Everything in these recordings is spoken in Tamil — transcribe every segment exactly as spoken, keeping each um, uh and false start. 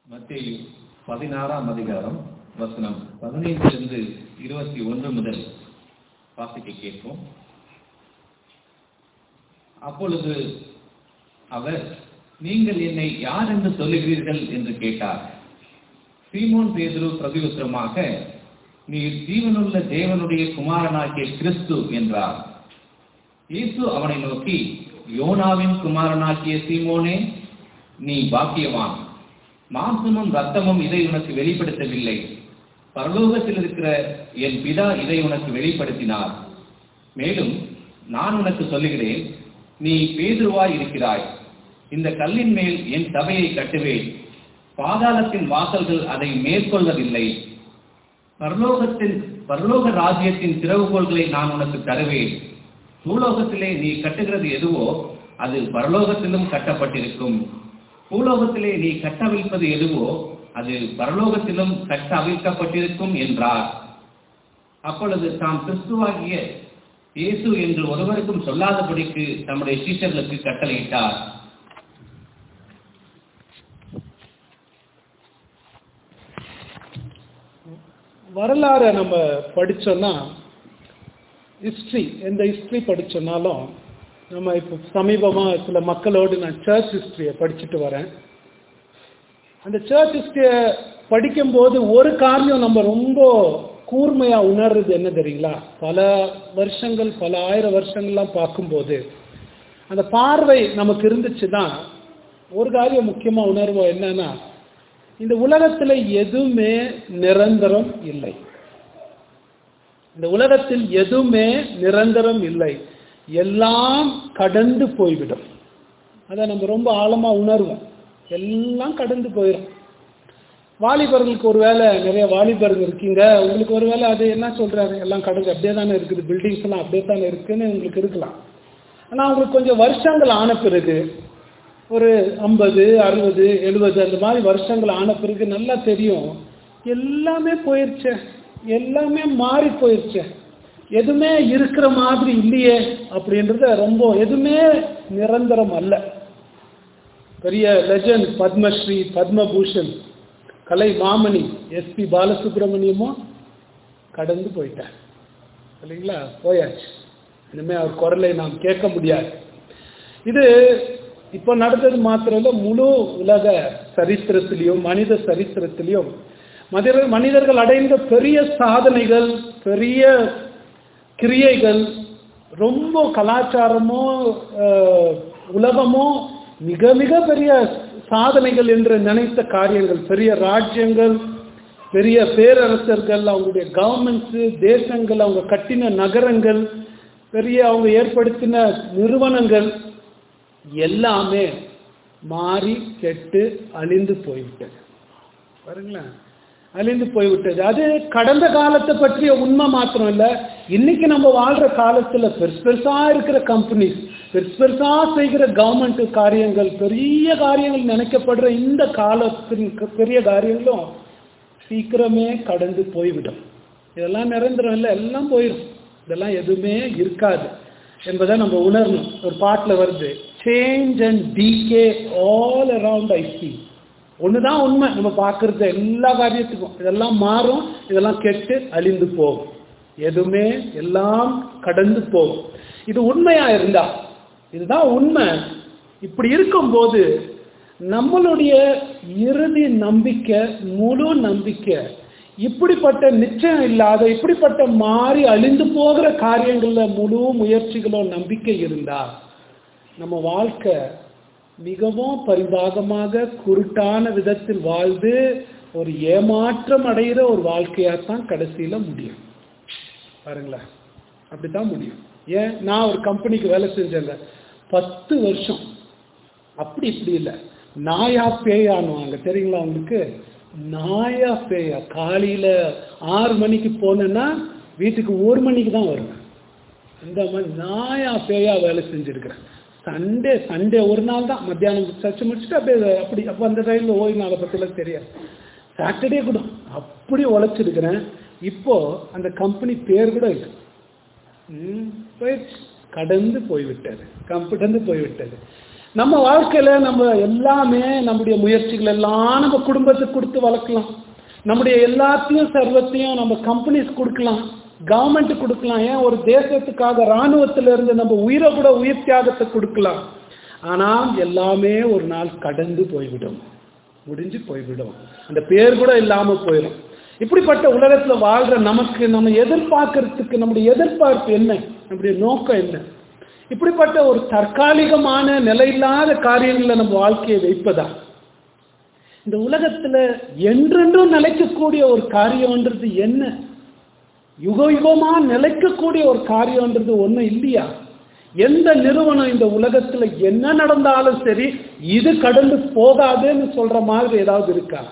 மத்தேயு பதினாறாம் அதிகாரம் வசனம் பதினைந்திலிருந்து இருபத்தி ஒன்று முதல் வாசிக்க கேட்போம். அப்பொழுது அவர், நீங்கள் என்னை யார் என்று சொல்லுகிறீர்கள் என்று கேட்டார். சீமோன் பேதுரு பிரதியுத்தரமாக, நீர் ஜீவனுள்ள தேவனுடைய குமாரனாகிய கிறிஸ்து என்றார். இயேசு அவனை நோக்கி, யோனாவின் குமாரனாகிய சீமோனே, நீ பாக்கியவான். மாம்சமும் ரத்தமும் இதை உனக்கு வெளிப்படுத்தவில்லை, பரலோகத்தில் இருக்கிற என் பிதா இதை உனக்கு வெளிப்படுத்தினார். மேலும் நான் உனக்கு சொல்லுகிறேன், நீ பேதுருவாய் இருக்கிறாய். இந்த கல்லின் மேல் என் சபையை கட்டுவேன், பாதாளத்தின் வாசல்கள் அதை மேற்கொள்வதில்லை. பரலோகத்தின் பரலோக ராஜ்யத்தின் திறவுகோல்களை நான் உனக்கு தருவேன். பூலோகத்திலே நீ கட்டுகிறது எதுவோ அது பரலோகத்திலும் கட்டப்பட்டிருக்கும், பூலோகத்திலே நீ கட்டவிழ்ப்பது எதுவோ அது பரலோகத்திலும் கட்ட அவிழ்க்கப்பட்டிருக்கும் என்றார். அப்பொழுது தாம் கிறிஸ்துவாகிய இயேசு என்று ஒருவருக்கும் சொல்லாதபடிக்கு தம்முடைய சீஷர்களுக்கு கட்டளையிட்டார். வரலாறை நம்ம படிச்சோம்னா, ஹிஸ்ட்ரி எந்த ஹிஸ்ட்ரி படிச்சோம்னாலும், நம்ம இப்போ சமீபமாக சில மக்களோடு நான் சர்ச் ஹிஸ்ட்ரியை படிச்சுட்டு வரேன். அந்த சர்ச் ஹிஸ்ட்ரியை படிக்கும்போது ஒரு காரியம் நம்ம ரொம்ப கூர்மையாக உணர்றது என்ன தெரியுங்களா? பல வருஷங்கள் பல ஆயிரம் வருஷங்கள்லாம் பார்க்கும்போது அந்த பார்வை நமக்கு இருந்துச்சு தான். ஒரு காரியம் முக்கியமாக உணர்வோம், என்னன்னா, இந்த உலகத்தில் எதுவுமே நிரந்தரம் இல்லை. இந்த உலகத்தில் எதுவுமே நிரந்தரம் இல்லை, எல்லாம் கடந்து போய்விடும். அதை நம்ம ரொம்ப ஆழமாக உணர்வோம். எல்லாம் கடந்து போயிடும். வாலிபர்களுக்கு ஒரு வேலை, நிறைய வாலிபர்கள் இருக்கீங்க, உங்களுக்கு ஒரு வேலை அது என்ன சொல்றாரு, எல்லாம் கடந்து அப்படியே தானே இருக்குது, பில்டிங்ஸ் எல்லாம் அப்படியே தானே இருக்குன்னு உங்களுக்கு இருக்கலாம். ஆனால் அவங்களுக்கு கொஞ்சம் வருஷங்கள் ஆன பிறகு, ஒரு ஐம்பது அறுபது எழுபது அந்த மாதிரி வருஷங்கள் ஆன பிறகு நல்லா தெரியும், எல்லாமே போயிடுச்சு, எல்லாமே மாறி போயிடுச்சு, எதுவுமே இருக்கிற மாதிரி இல்லையே அப்படின்றத ரொம்ப, எதுவுமே நிரந்தரம் அல்ல. பெரிய லெஜண்ட் பத்மஸ்ரீ பத்மபூஷன் கலை மாமணி எஸ் பி பாலசுப்ரமணியமும் கடந்து போயிட்டார் இல்லைங்களா, போயாச்சு. இனிமே அவர் குரலை நாம் கேட்க முடியாது. இது இப்போ நடந்தது மாத்திரம் இல்லை, முழு உலக சரித்திரத்திலையும் மனித சரித்திரத்திலையும் மனித மனிதர்கள் அடைந்த பெரிய சாதனைகள், பெரிய கிரியைகள், ரொம்ப கலாச்சாரமோ உலகமோ மிக மிக பெரிய சாதனைகள் என்று நினைத்த காரியங்கள், பெரிய ராஜ்யங்கள், பெரிய பேரரசர்கள், அவங்களுடைய கவர்மெண்ட்ஸு, தேசங்கள், அவங்க கட்டின நகரங்கள், பெரிய அவங்க ஏற்படுத்தின நிறுவனங்கள் எல்லாமே மாறி கெட்டு அழிந்து போய்விட்டது. பாருங்களேன், அழிந்து போய்விட்டது. அது கடந்த காலத்தை பற்றிய உண்மை மாத்திரம் இல்லை, இன்னைக்கு நம்ம வாழ்ற காலத்துல பெருசு பெருசா இருக்கிற கம்பெனிஸ், பெருசு பெருசா செய்கிற கவர்மெண்ட் காரியங்கள், பெரிய காரியங்கள் நினைக்கப்படுற இந்த காலத்தின் பெரிய காரியங்களும் சீக்கிரமே கடந்து போய்விடும். இதெல்லாம் நிரந்தரம் இல்லை, எல்லாம் போயிடும், இதெல்லாம் எதுவுமே இருக்காது என்பதை நம்ம உணரணும். ஒரு பாட்டில் வருது, change and decay all around I see. ஒண்ணுதான் உண்மை, நம்ம பார்க்கறது எல்லா காரியத்துக்கும் இதெல்லாம் மாறும், இதெல்லாம் கெட்டு அழிந்து போகும், எதுவுமே எல்லாம் கடந்து போகும். இது உண்மையா இருந்தா, இதுதான் உண்மை. இப்படி இருக்கும்போது நம்மளுடைய இறுதி நம்பிக்கை, முழு நம்பிக்கை இப்படிப்பட்ட நிச்சயம் இல்லாத, இப்படிப்பட்ட மாறி அழிந்து போகிற காரியங்கள்ல முழு முயற்சிகளோ நம்பிக்கை இருந்தா நம்ம வாழ்க்கை மிகவும் பரிதாகமாக குருட்டான விதத்தில் வாழ்ந்து ஒரு ஏமாற்றம் அடைகிற ஒரு வாழ்க்கையாத்தான் கடைசியில முடியும். பாருங்களேன், அப்படித்தான் முடியும். ஏன், நான் ஒரு கம்பெனிக்கு வேலை செஞ்சேங்க, பத்து வருஷம் அப்படி இப்படி இல்லை, நாயா பேயானுவாங்க தெரியுங்களா உங்களுக்கு, நாயா பேயா. காலையில ஆறு மணிக்கு போனேன்னா வீட்டுக்கு ஒரு மணிக்கு தான் வருவேன். இந்த மாதிரி நாயா பேயா வேலை செஞ்சிருக்கிறேன். சண்டே சண்டே ஒரு நாள் தான் மத்தியானம் சர்ச்சை முடிச்சுட்டு அப்படியே அப்படி அப்போ அந்த டைமில் ஓய்வு நாளை பற்றிலாம் தெரியாது. சாட்டர்டே கூட அப்படி உழைச்சிருக்கிறேன். இப்போ அந்த கம்பெனி பேர் கூட இல்லை, போயிடுச்சு, கடந்து போய்விட்டது, கடந்து போய்விட்டது. நம்ம வாழ்க்கையில நம்ம எல்லாமே நம்முடைய முயற்சிகள் எல்லாம் நம்ம குடும்பத்துக்கு கொடுத்து வளர்க்கலாம். நம்முடைய எல்லாத்தையும் சர்வத்தையும் நம்ம கம்பெனிஸ் கொடுக்கலாம், கவர்மெண்ட் கொடுக்கலாம், ஏன் ஒரு தேசத்துக்காக இராணுவத்தில இருந்து நம்ம உயிரை கூட உயிர் தியாகத்தை கொடுக்கலாம். ஆனால் எல்லாமே ஒரு நாள் கடந்து போய்விடும், முடிஞ்சு போய்விடும், அந்த பேர் கூட இல்லாம போயிடும். இப்படிப்பட்ட உலகத்துல வாழ்ற நமக்கு நம்ம எதிர்பார்க்கறதுக்கு நம்முடைய எதிர்பார்ப்பு என்ன, நம்முடைய நோக்கம் என்ன? இப்படிப்பட்ட ஒரு தற்காலிகமான நிலையில்லாத காரியங்களை நம்ம வாழ்க்கையை வைப்பதா? இந்த உலகத்துல என்றென்றும் நிலைக்கக்கூடிய ஒரு காரியம்ன்றது என்ன? யுக யுகமா நிலைக்கக்கூடிய ஒரு காரியம்ன்றது ஒன்றும் இல்லையா? எந்த நிறுவனம் இந்த உலகத்துல என்ன நடந்தாலும் சரி இது கடந்து போகாதுன்னு சொல்ற மாதிரி ஏதாவது இருக்கா?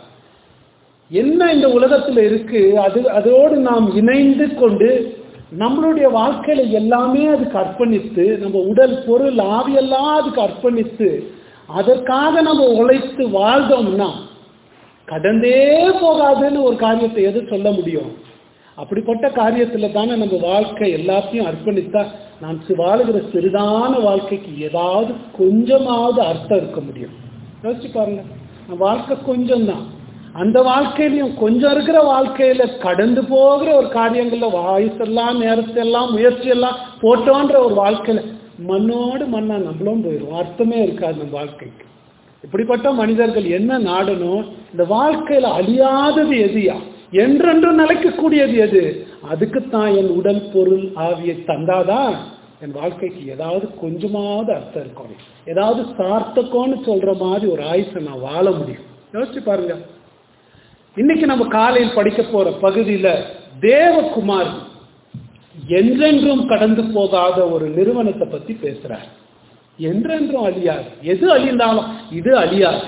என்ன இந்த உலகத்துல இருக்கு, அது அதோடு நாம் இணைந்து கொண்டு நம்மளுடைய வாழ்க்கையில எல்லாமே அதுக்கு அர்ப்பணித்து, நம்ம உடல் பொருள் ஆவியெல்லாம் அதுக்கு அர்ப்பணித்து அதற்காக நம்ம உழைத்து வாழ்ந்தோம்னா கடந்தே போகாதுன்னு ஒரு காரியத்தை எது சொல்ல முடியும்? அப்படிப்பட்ட காரியத்துல தானே நம்ம வாழ்க்கை எல்லாத்தையும் அர்ப்பணித்தா நான் வாழுகிற சிறிதான வாழ்க்கைக்கு ஏதாவது கொஞ்சமாவது அர்த்தம் இருக்க முடியும். யோசிச்சு பாருங்க, வாழ்க்கை கொஞ்சம் தான், அந்த வாழ்க்கையிலையும் கொஞ்சம் இருக்கிற வாழ்க்கையில கடந்து போகிற ஒரு காரியங்கள்ல வயசெல்லாம் நேரத்தெல்லாம் முயற்சி எல்லாம் போட்டோன்ற ஒரு வாழ்க்கையில மண்ணோடு மண்ணா நம்மளும் போயிடும், அர்த்தமே இருக்காது நம்ம வாழ்க்கைக்கு. இப்படிப்பட்ட மனிதர்கள் என்ன நாடணும்? இந்த வாழ்க்கையில அழியாதது எதுயா, என்றென்றும் நிலைக்கக்கூடியது எது? அதுக்குத்தான் என் உடல் பொருள் ஆவியை தந்தாதான் என் வாழ்க்கைக்கு ஏதாவது கொஞ்சமாவது அர்த்தம் இருக்கும், ஏதாவது சார்த்தக்கோன்னு சொல்ற மாதிரி ஒரு ஆயுசை நான் வாழ முடியும். யோசிச்சு பாருங்க. இன்னைக்கு நம்ம காலையில் படிக்க போற பகுதியில தேவகுமார் என்றென்றும் கடந்து போகாத ஒரு நிறுவனத்தை பத்தி பேசுறார். என்றென்றும் அழியாது, எது அழிந்தாலும் இது அழியாது.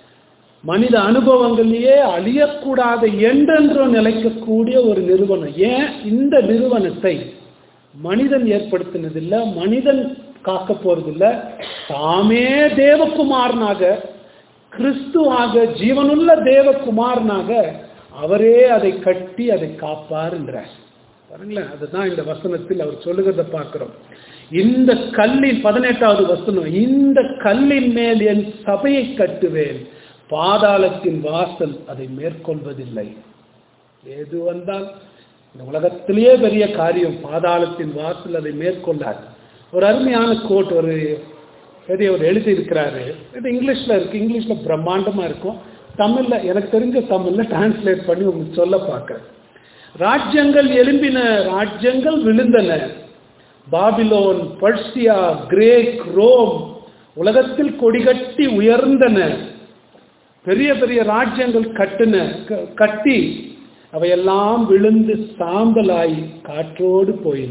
மனித அனுபவங்களிலேயே அழியக்கூடாத என்றென்றும் நிலைக்கக்கூடிய ஒரு நிறுவனம். ஏன் இந்த நிறுவனத்தை மனிதன் ஏற்படுத்தினதில்லை, மனிதன் காக்க போறதில்லை, தாமே தேவகுமாரனாக கிறிஸ்துவாக ஜீவனுள்ள தேவகுமாரனாக அவரே அதை கட்டி அதை காப்பார் என்றார். பாருங்களேன், அதுதான் இந்த வசனத்தில் அவர் சொல்லுகிறத பார்க்கிறோம். இந்த கல்லின் பதினெட்டாவது வசனம், இந்த கல்லின் மேல் என் சபையை கட்டுவேன், பாதாளத்தின் வாசல் அதை மேற்கொள்வதில்லை. எது வந்தால் இந்த உலகத்திலேயே பெரிய காரியம், பாதாளத்தின் வாசல் அதை மேற்கொள்ளாது. ஒரு அருமையான கோட் ஒரு பெரியவர் எழுதி இருக்கிறாரு. இது இங்கிலீஷ்ல இருக்கு, இங்கிலீஷ்ல பிரம்மாண்டமா இருக்கும், தமிழ்ல எனக்கு தெரிஞ்ச தமிழ்ல டிரான்ஸ்லேட் பண்ணி உங்களுக்கு சொல்ல பார்க்க. ராஜ்யங்கள் எழும்பின, ராஜ்யங்கள் விழுந்தன, பாபிலோன், பர்சியா, கிரேக், ரோம் உலகத்தில் கொடிகட்டி உயர்ந்தன. பெரிய பெரிய ராஜ்யங்கள் கட்டின கட்டி அவையெல்லாம் விழுந்து சாம்பலாய் காற்றோடு போயின.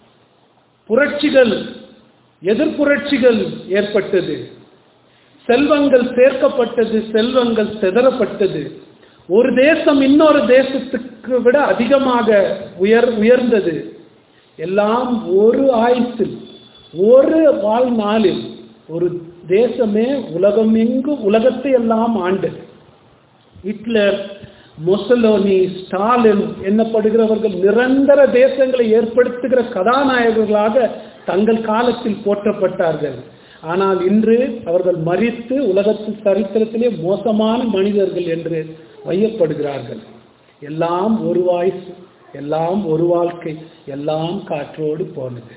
புரட்சிகள், எதிர்ப்புரட்சிகள் ஏற்பட்டது, செல்வங்கள் சேர்க்கப்பட்டது, செல்வங்கள் சிதறப்பட்டது. ஒரு தேசம் இன்னொரு தேசத்துக்கு விட அதிகமாக உயர் உயர்ந்தது. எல்லாம் ஒரு ஆயுசில், ஒரு வாழ்நாளில் ஒரு தேசமே உலகம் எங்கும் உலகத்தை எல்லாம் ஆண்டது. ஹிட்லர், முசலோனி, ஸ்டாலின் என்னப்படுகிறவர்கள் நிரந்தர தேசங்களை ஏற்படுத்துகிற கதாநாயகர்களாக தங்கள் காலத்தில் போற்றப்பட்டார்கள். ஆனால் இன்று அவர்கள் மரித்து உலகத்து சரித்திரத்திலே மோசமான மனிதர்கள் என்று வையப்படுகிறார்கள். எல்லாம் ஒரு வாய்ஸ், எல்லாம் ஒரு வாழ்க்கை, எல்லாம் காற்றோடு போனது.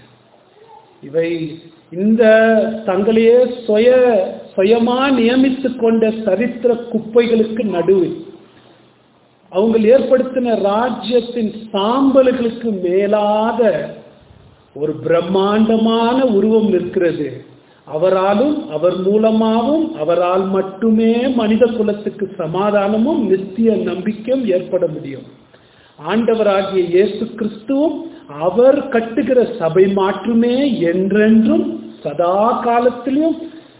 இவை இந்த தங்களையே சுய சுயமா நியமித்து கொண்ட சரித்திர குப்பைகளுக்கு நடுவில் அவங்க ஏற்படுத்தின ராஜ்யத்தின் சாம்பல்களுக்கு மேலாக ஒரு பிரம்மாண்டமான உருவம் இருக்கிறது. அவராலும் அவர் மூலமாகவும் அவரால் மட்டுமே மனித குலத்துக்கு சமாதானமும் நித்திய நம்பிக்கையும் ஏற்பட முடியும். ஆண்டவராகிய இயேசு கிறிஸ்துவும் அவர் கட்டுகிற சபை மாற்றுமே என்றென்றும் சதா காலத்திலும்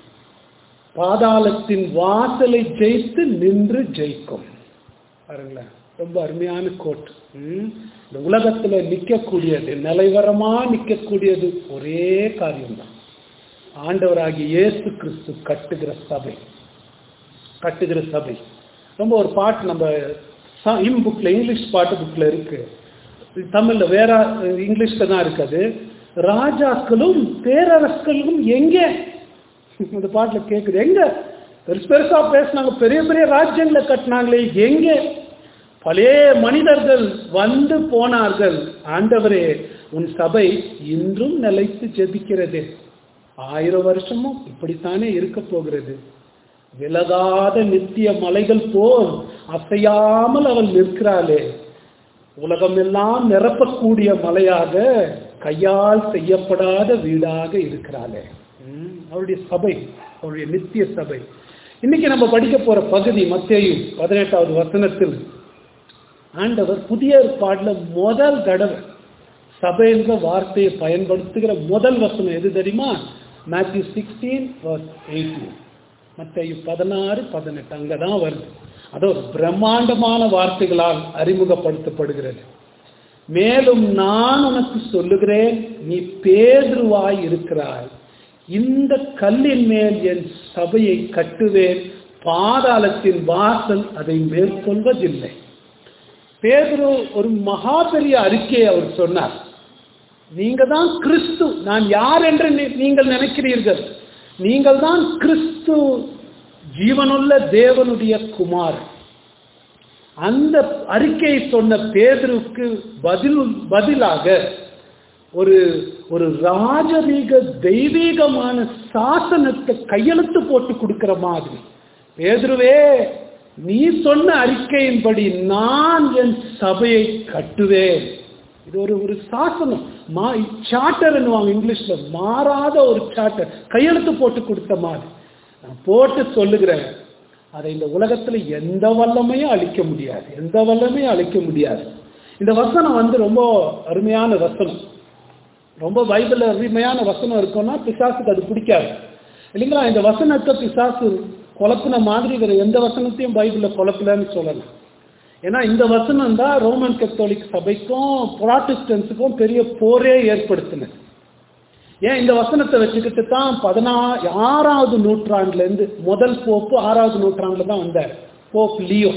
பாதாளத்தின் வாசலை ஜெயித்து நின்று ஜெயிக்கும். பாருங்களேன், ரொம்ப அருமையான கோட். இந்த உலகத்துல நிற்கக்கூடியது, நிலைவரமா நிற்கக்கூடியது ஒரே காரியம்தான், ஆண்டவராகிய இயேசு கிறிஸ்து கட்டுகிற சபை. கட்டுகிற சபை ரொம்ப ஒரு பாட்டு நம்ம இம் புக்ல, இங்கிலீஷ் பாட்டு புக்ல இருக்கு, தமிழ்ல வேற இங்கிலீஷ்ல தான் இருக்குது. ராஜாக்களும் பேரரசர்களும் எங்கே அந்த பாட்டுல கேக்குது. எங்க பெருசு பெருசா பேசினாங்க, பெரிய பெரிய ராஜ்யங்களை கட்டினாங்களே, எங்க பழைய மனிதர்கள் வந்து போனார்கள். ஆண்டவரே, உன் சபை இன்றும் நிலைத்து ஜெபிக்கிறது. ஆயிரம் வருஷமும் இப்படித்தானே இருக்க போகிறது. விலகாத நித்திய மலைகள் போல் அசையாமல் அவள் நிற்கிறாளே. உலகம் எல்லாம் நிரப்பக்கூடிய மலையாக, கையால் செய்யப்படாத வீடாக இருக்கிறாளே. அவருடைய சபை, அவருடைய நித்திய சபை. இன்னைக்கு நம்ம படிக்க போற பகுதி மத்தேயு பதினெட்டாவது வசனத்தில் ஆண்டவர் புதிய ஏற்பாடுல முதல் தடவை சபை என்ற வார்த்தையை பயன்படுத்துகிற முதல் வசனம் எது தெரியுமா? Matthew sixteen eighteen. மத்தேயு பதினாறு பதினெட்டு அங்கதான் வருது. அது ஒரு பிரம்மாண்டமான வார்த்தைகளால் அறிமுகப்படுத்தப்படுகிறது. மேலும் நான் உனக்கு சொல்லுகிறேன், நீ பேதுருவாய் இருக்கிறாய், இந்த கல்லின் மேல் என் சபையை கட்டுவேன், பாதாளத்தின் வாசல் அதை மேற்கொள்வதில்லை. பேதுரு ஒரு மகா பெரிய அறிக்கையை அவர் சொன்னார். நீங்க தான் கிறிஸ்து, நான் யார் என்று நீங்கள் நினைக்கிறீர்கள்? நீங்கள் தான் கிறிஸ்து, ஜீவனுள்ள தேவனுடைய குமார். அந்த அறிக்கையை சொன்ன பேதுருக்கு பதில் பதிலாக ஒரு ஒரு ராஜரீக தெய்வீகமான சாசனத்தை கையெழுத்து போட்டு கொடுக்கிற மாதிரி, பேதுருவே, நீ சொன்ன அறிக்கையின்படி நான் என் சபையை கட்டுவேன். இது ஒரு ஒரு சாசனம், மா சார்ட்டர் என்னவாங்க இங்கிலீஷ்ல, மாறாத ஒரு சார்ட்டர், கையெழுத்து போட்டு கொடுத்த மாதிரி நான் போட்டு சொல்லுகிறேன். அதை இந்த உலகத்துல எந்த வல்லமையும் அழிக்க முடியாது, எந்த வல்லமையும் அழிக்க முடியாது. இந்த வசனம் வந்து ரொம்ப அருமையான வசனம். ரொம்ப பைபிள்ல அருமையான வசனம் இருக்குன்னா பிசாசுக்கு அது பிடிக்காது இல்லைங்களா? இந்த வசனத்தை பிசாசு குழப்பின மாதிரி வேற எந்த வசனத்தையும் பைபிள்ல குழப்பலன்னு சொல்லலாம். ஏன்னா இந்த வசனம் தான் ரோமன் கத்தோலிக் சபைக்கும் புராட்டஸ்டன்ஸுக்கும் பெரிய போரே ஏற்படுத்தினது. ஏன் இந்த வசனத்தை வச்சுக்கிட்டு தான் பதினா ஆறாவது நூற்றாண்டுல இருந்து முதல் போப்பு ஆறாவது நூற்றாண்டுல தான் வந்தார், போப் லியோ.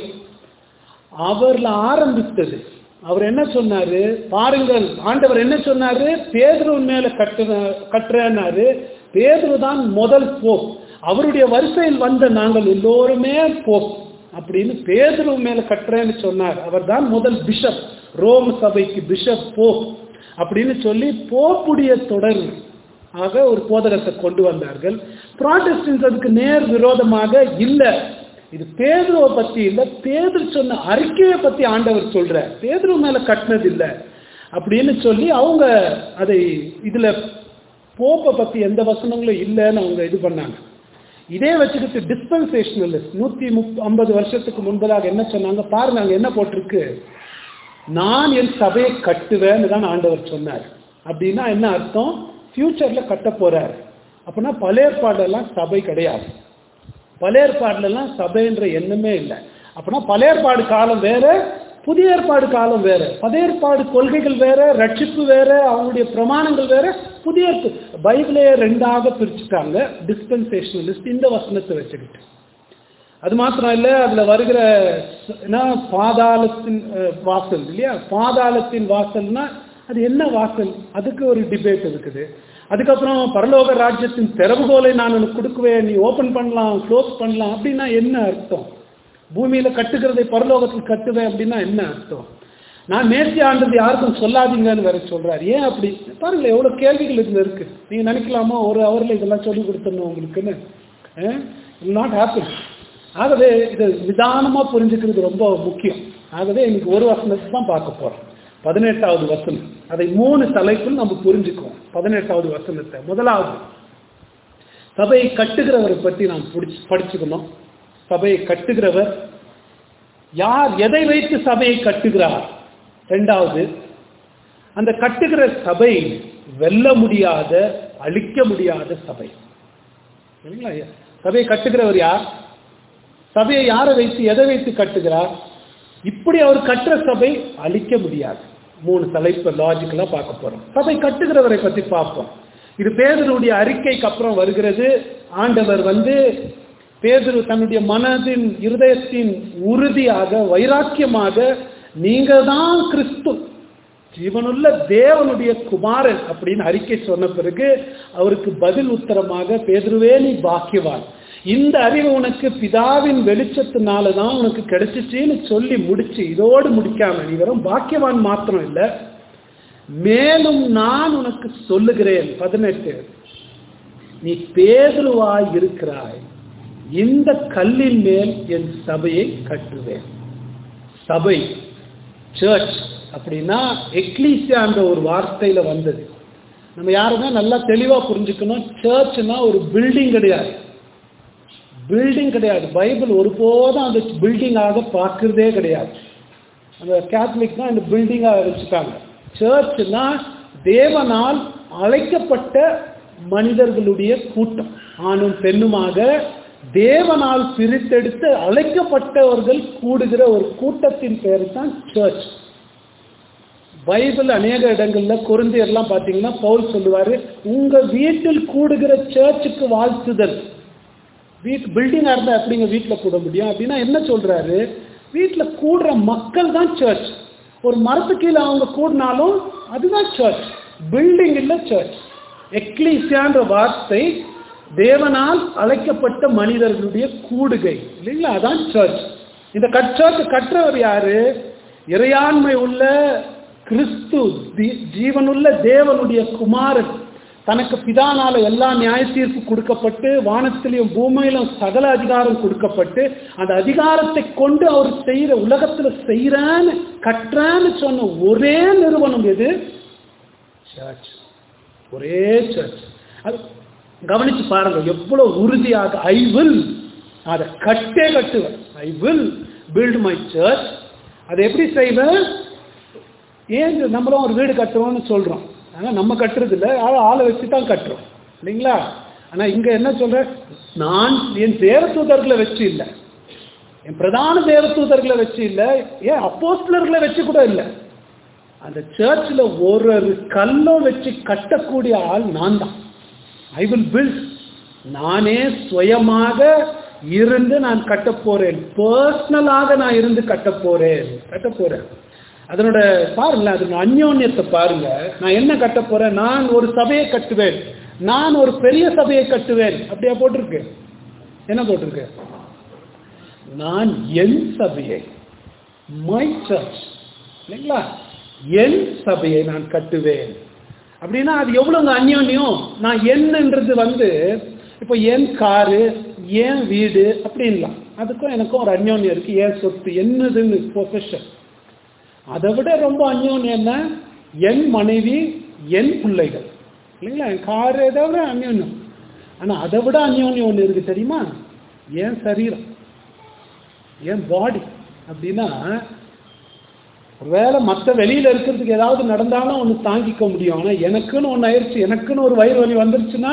அவர்ல ஆரம்பித்தது. அவர் என்ன சொன்னாரு பாருங்கள், ஆண்டவர் என்ன சொன்னாரு? பேதுரு மேல கட்டுற கட்டுறனாரு. பேதுரு தான் முதல் போப். அவருடைய வரிசையில் வந்த நாங்கள் எல்லோருமே போப் அப்படின்னு பேதுரு மேல கட்டுறேன்னு சொன்னார். அவர் தான் முதல் பிஷப், ரோம் சபைக்கு பிஷப் போப் அப்படின்னு சொல்லி போப்புடைய தொடர் ஆக ஒரு போதகத்தை கொண்டு வந்தார்கள். புராட்டஸ்டன்ஸ் அதுக்கு நேர் விரோதமாக இல்ல, இது பேதுருவை பத்தி இல்ல, பேதுரு சொன்ன அறிக்கையை பத்தி ஆண்டவர் சொல்ற, பேதுரு மேல கட்டினது இல்ல அப்படின்னு சொல்லி அவங்க அதை இதுல போப்பை பத்தி எந்த வசனங்களும் இல்லைன்னு அவங்க இது பண்ணாங்க. இதே வச்சுக்கிட்டு டிஸ்பென்சேஷனலிஸ்ட் நூத்தி முப்ப ஐம்பது வருஷத்துக்கு முன்பதாக என்ன சொன்னாங்க பாருங்க, அங்க என்ன போட்டிருக்கு? நான் என் சபையை கட்டுவேன்னு தான் ஆண்டவர் சொன்னார். அப்படின்னா என்ன அர்த்தம்? ஃபியூச்சர்ல கட்ட போறாரு. அப்படின்னா பழைய ஏற்பாடெல்லாம் சபை கிடையாது, பழைய ஏற்பாடுலாம் சபைன்ற எண்ணமே இல்லை. அப்படின்னா பழைய ஏற்பாடு காலம் வேற, புதிய ஏற்பாடு காலம் வேற. பழைய ஏற்பாடு கொள்கைகள் வேற, ரட்சிப்பு வேற, அவங்களுடைய பிரமாணங்கள் வேற. புதிய பைபிளே ரெண்டாக பிரிச்சுட்டாங்க டிஸ்பென்சேஷனலிஸ்ட் இந்த வசனத்தை வச்சுக்கிட்டு. அது மாத்திரம் இல்லை, அதுல வருகிற பாதாளத்தின் வாசல் இல்லையா, பாதாளத்தின் வாசல்னா அது என்ன வாசல்? அதுக்கு ஒரு டிபேட் இருக்குது. அதுக்கப்புறம் பரலோக ராஜ்யத்தின் திறவுகோலை நான் உனக்கு கொடுக்குவேன், நீ ஓபன் பண்ணலாம் க்ளோஸ் பண்ணலாம் அப்படின்னா என்ன அர்த்தம்? பூமியில கட்டுகிறதை பரலோகத்தில் கட்டுவேன் அப்படின்னா என்ன அர்த்தம்? நான் நேர்த்தி ஆண்டது யாருக்கும் சொல்லாதீங்கன்னு வேற சொல்றாரு. ஏன் அப்படி? பாருங்க எவ்வளவு கேள்விகள் இதுல இருக்கு. நீங்க நினைக்கலாமா ஒரு அவர்ல இதெல்லாம் சொல்லி கொடுத்துடணும் உங்களுக்குன்னு? Not happen. ஆகவே இதை நிதானமா புரிஞ்சுக்கிறது ரொம்ப முக்கியம். ஆகவே இன்னைக்கு ஒரு வசனத்தை தான் பார்க்க போறோம், பதினெட்டாவது வசனம். அதை மூணு தலைப்பில் நம்ம புரிஞ்சுக்குவோம். பதினெட்டாவது வசனத்தை முதலாவது சபையை கட்டுகிறவரை பற்றி நாம் படிச்சுக்கணும். சபையை கட்டுகிறவர் யார், எதை வைத்து சபையை கட்டுகிறார்? இரண்டாவது, அந்த கட்டுகிற சபை வெல்ல முடியாத, அழிக்க முடியாத சபை. சபையை கட்டுகிறவர் யார்? சபையை யாரை வைத்து, எதை வைத்து கட்டுகிறார்? இப்படி அவர் கட்டுற சபை அழிக்க முடியாது. மூணு தலைப்பு லாஜிக்கலா பார்க்க போறோம். சபை கட்டுகிறவரை பத்தி பார்ப்போம். இது பேதுருடைய அறிக்கைக்கு அப்புறம் வருகிறது. ஆண்டவர் வந்து பேதுரு தன்னுடைய மனதின் இருதயத்தின் உறுதியாக வைராக்கியமாக, நீங்க தான் கிறிஸ்து, ஜீவனுள்ள தேவனுடைய குமாரன் அப்படின்னு அறிக்கை சொன்ன பிறகு அவருக்கு பதில் உத்தரமாக, பேதுருவே நீ பாக்கியவான், இந்த அறிவு உனக்கு பிதாவின் வெளிச்சத்தினாலதான் உனக்கு கிடைச்சிச்சின்னு சொல்லி முடிச்சு, இதோடு முடிக்காம நீ வெறும் பாக்கியவான் மாத்திரம் இல்லை, மேலும் நான் உனக்கு சொல்லுகிறேன், பதினெட்டு, நீ பேதுருவாய் இருக்கிறாய், இந்த கல்லின் மேல் என் சபையை கட்டுவேன். சபை, சர்ச் அப்படின்னா எக்லீசியான்ற ஒரு வார்த்தையில வந்தது. நம்ம யாருமே நல்லா தெளிவா புரிஞ்சுக்கணும். சர்ச்னா ஒரு பில்டிங் கிடையாது, பில்டிங் கிடையாது. பைபிள் ஒருபோதும் அந்த பில்டிங்காக பார்க்கிறதே கிடையாது. அந்த கேத்தலிக் தான் இந்த பில்டிங்காக வச்சுட்டாங்க. சர்ச்னா தேவனால் அழைக்கப்பட்ட மனிதர்களுடைய கூட்டம், ஆணும் பெண்ணுமாக தேவனால் பிரித்தெடுத்து அழைக்கப்பட்டவர்கள் கூடுகிற ஒரு கூட்டத்தின் பேர் தான் சர்ச். பைபிள் அநேக இடங்கள்ல கொரிந்தியர்லாம் பார்த்தீங்கன்னா பவுல் சொல்லுவாரு, உங்க வீட்டில் கூடுகிற சர்ச்சுக்கு வாழ்த்துதல். வீட்டு பில்டிங்கா இருந்தா எப்படிங்க வீட்டில் கூட முடியும் அப்படின்னா என்ன சொல்றாரு, வீட்டில் கூடுற மக்கள் தான் சர்ச். ஒரு மரத்து கீழே அவங்க கூடினாலும் அதுதான் சர்ச், பில்டிங் இல்லை சர்ச். எக்லீசியான்ற வார்த்தை தேவனால் அழைக்கப்பட்ட மனிதர்களுடைய கூடுகை இல்லைங்களா, அதான் சர்ச். இந்த கட்சர்ச் கற்றவர் யாரு? இறையாண்மை உள்ள கிறிஸ்து, ஜீவனுள்ள தேவனுடைய குமாரன். தனக்கு பிதானால எல்லா நியாய தீர்ப்பு கொடுக்கப்பட்டு வானத்திலையும் பூமியிலும் சகல அதிகாரம் கொடுக்கப்பட்டு அந்த அதிகாரத்தை கொண்டு அவர் செய்யற, உலகத்துல செய்யறான்னு கற்றான்னு சொன்ன ஒரே நிறுவனம் எது? சர்ச். ஒரே சர்ச். அது கவனிச்சு பாருங்க எவ்வளவு உறுதியாக, ஐ வில், அதை கட்டே கட்டுவேன், I will build my church. அதை எப்படி செய்வேன்? ஏன் நம்மளும் ஒரு வீடு கட்டுறோம்னு சொல்றோம், ஆனா நம்ம கட்டுறது இல்லை, ஆளை வச்சு தான் கட்டுறோம் இல்லைங்களா. ஆனா இங்க என்ன சொல்ற, நான் என் தேவதூதர்களை வச்சு இல்லை, என் பிரதான தேவதூதர்களை வச்சு இல்லை, ஏன் அப்போஸ்தலர்களை வச்சு கூட இல்லை, அந்த சர்ச்சில் ஒரு கல்லும் வச்சு கட்டக்கூடிய ஆள் நான் தான். I will build. நானே சுயமாக இருந்து நான் கட்ட போறேன், பர்சனலாக நான் இருந்து கட்ட போறேன் கட்ட போறேன் அதனோட பாருங்களேன், அதோட அந்யோன்யத்தை பாருங்க. நான் என்ன கட்ட போறேன்? நான் ஒரு சபையை கட்டுவேன், நான் ஒரு பெரிய சபையை கட்டுவேன். அப்படியா போட்டிருக்கு? என்ன போட்டிருக்கு? நான் என் சபையை, மை சர்ச் இல்லைங்களா, என் சபையை நான் கட்டுவேன். அப்படின்னா அது எவ்வளவு அந்யோன்யம். நான் என்னன்றது வந்து இப்போ என் காரு, என் வீடு அப்படின்லாம், அதுக்கும் எனக்கும் ஒரு அந்யோன்யம் இருக்கு. என் சொத்து என்னதுன்னு பொசிஷன். அதை விட ரொம்ப அந்யோன்யம் என்ன? என் மனைவி, என் பிள்ளைகள் இல்லைங்களா. என் காரு ஏதாவது அந்யோன்யம். ஆனா அதை விட அந்யோன்யம் ஒன்று இருக்கு தெரியுமா? என் சரீரம், என் பாடி. அப்படின்னா ஒருவேளை மற்ற வெளியில இருக்கிறதுக்கு ஏதாவது நடந்தாலும் ஒன்று தாங்கிக்க முடியும். ஆனா எனக்குன்னு ஒன்று ஆயிடுச்சு, எனக்குன்னு ஒரு வயிறு வலி வந்துருச்சுன்னா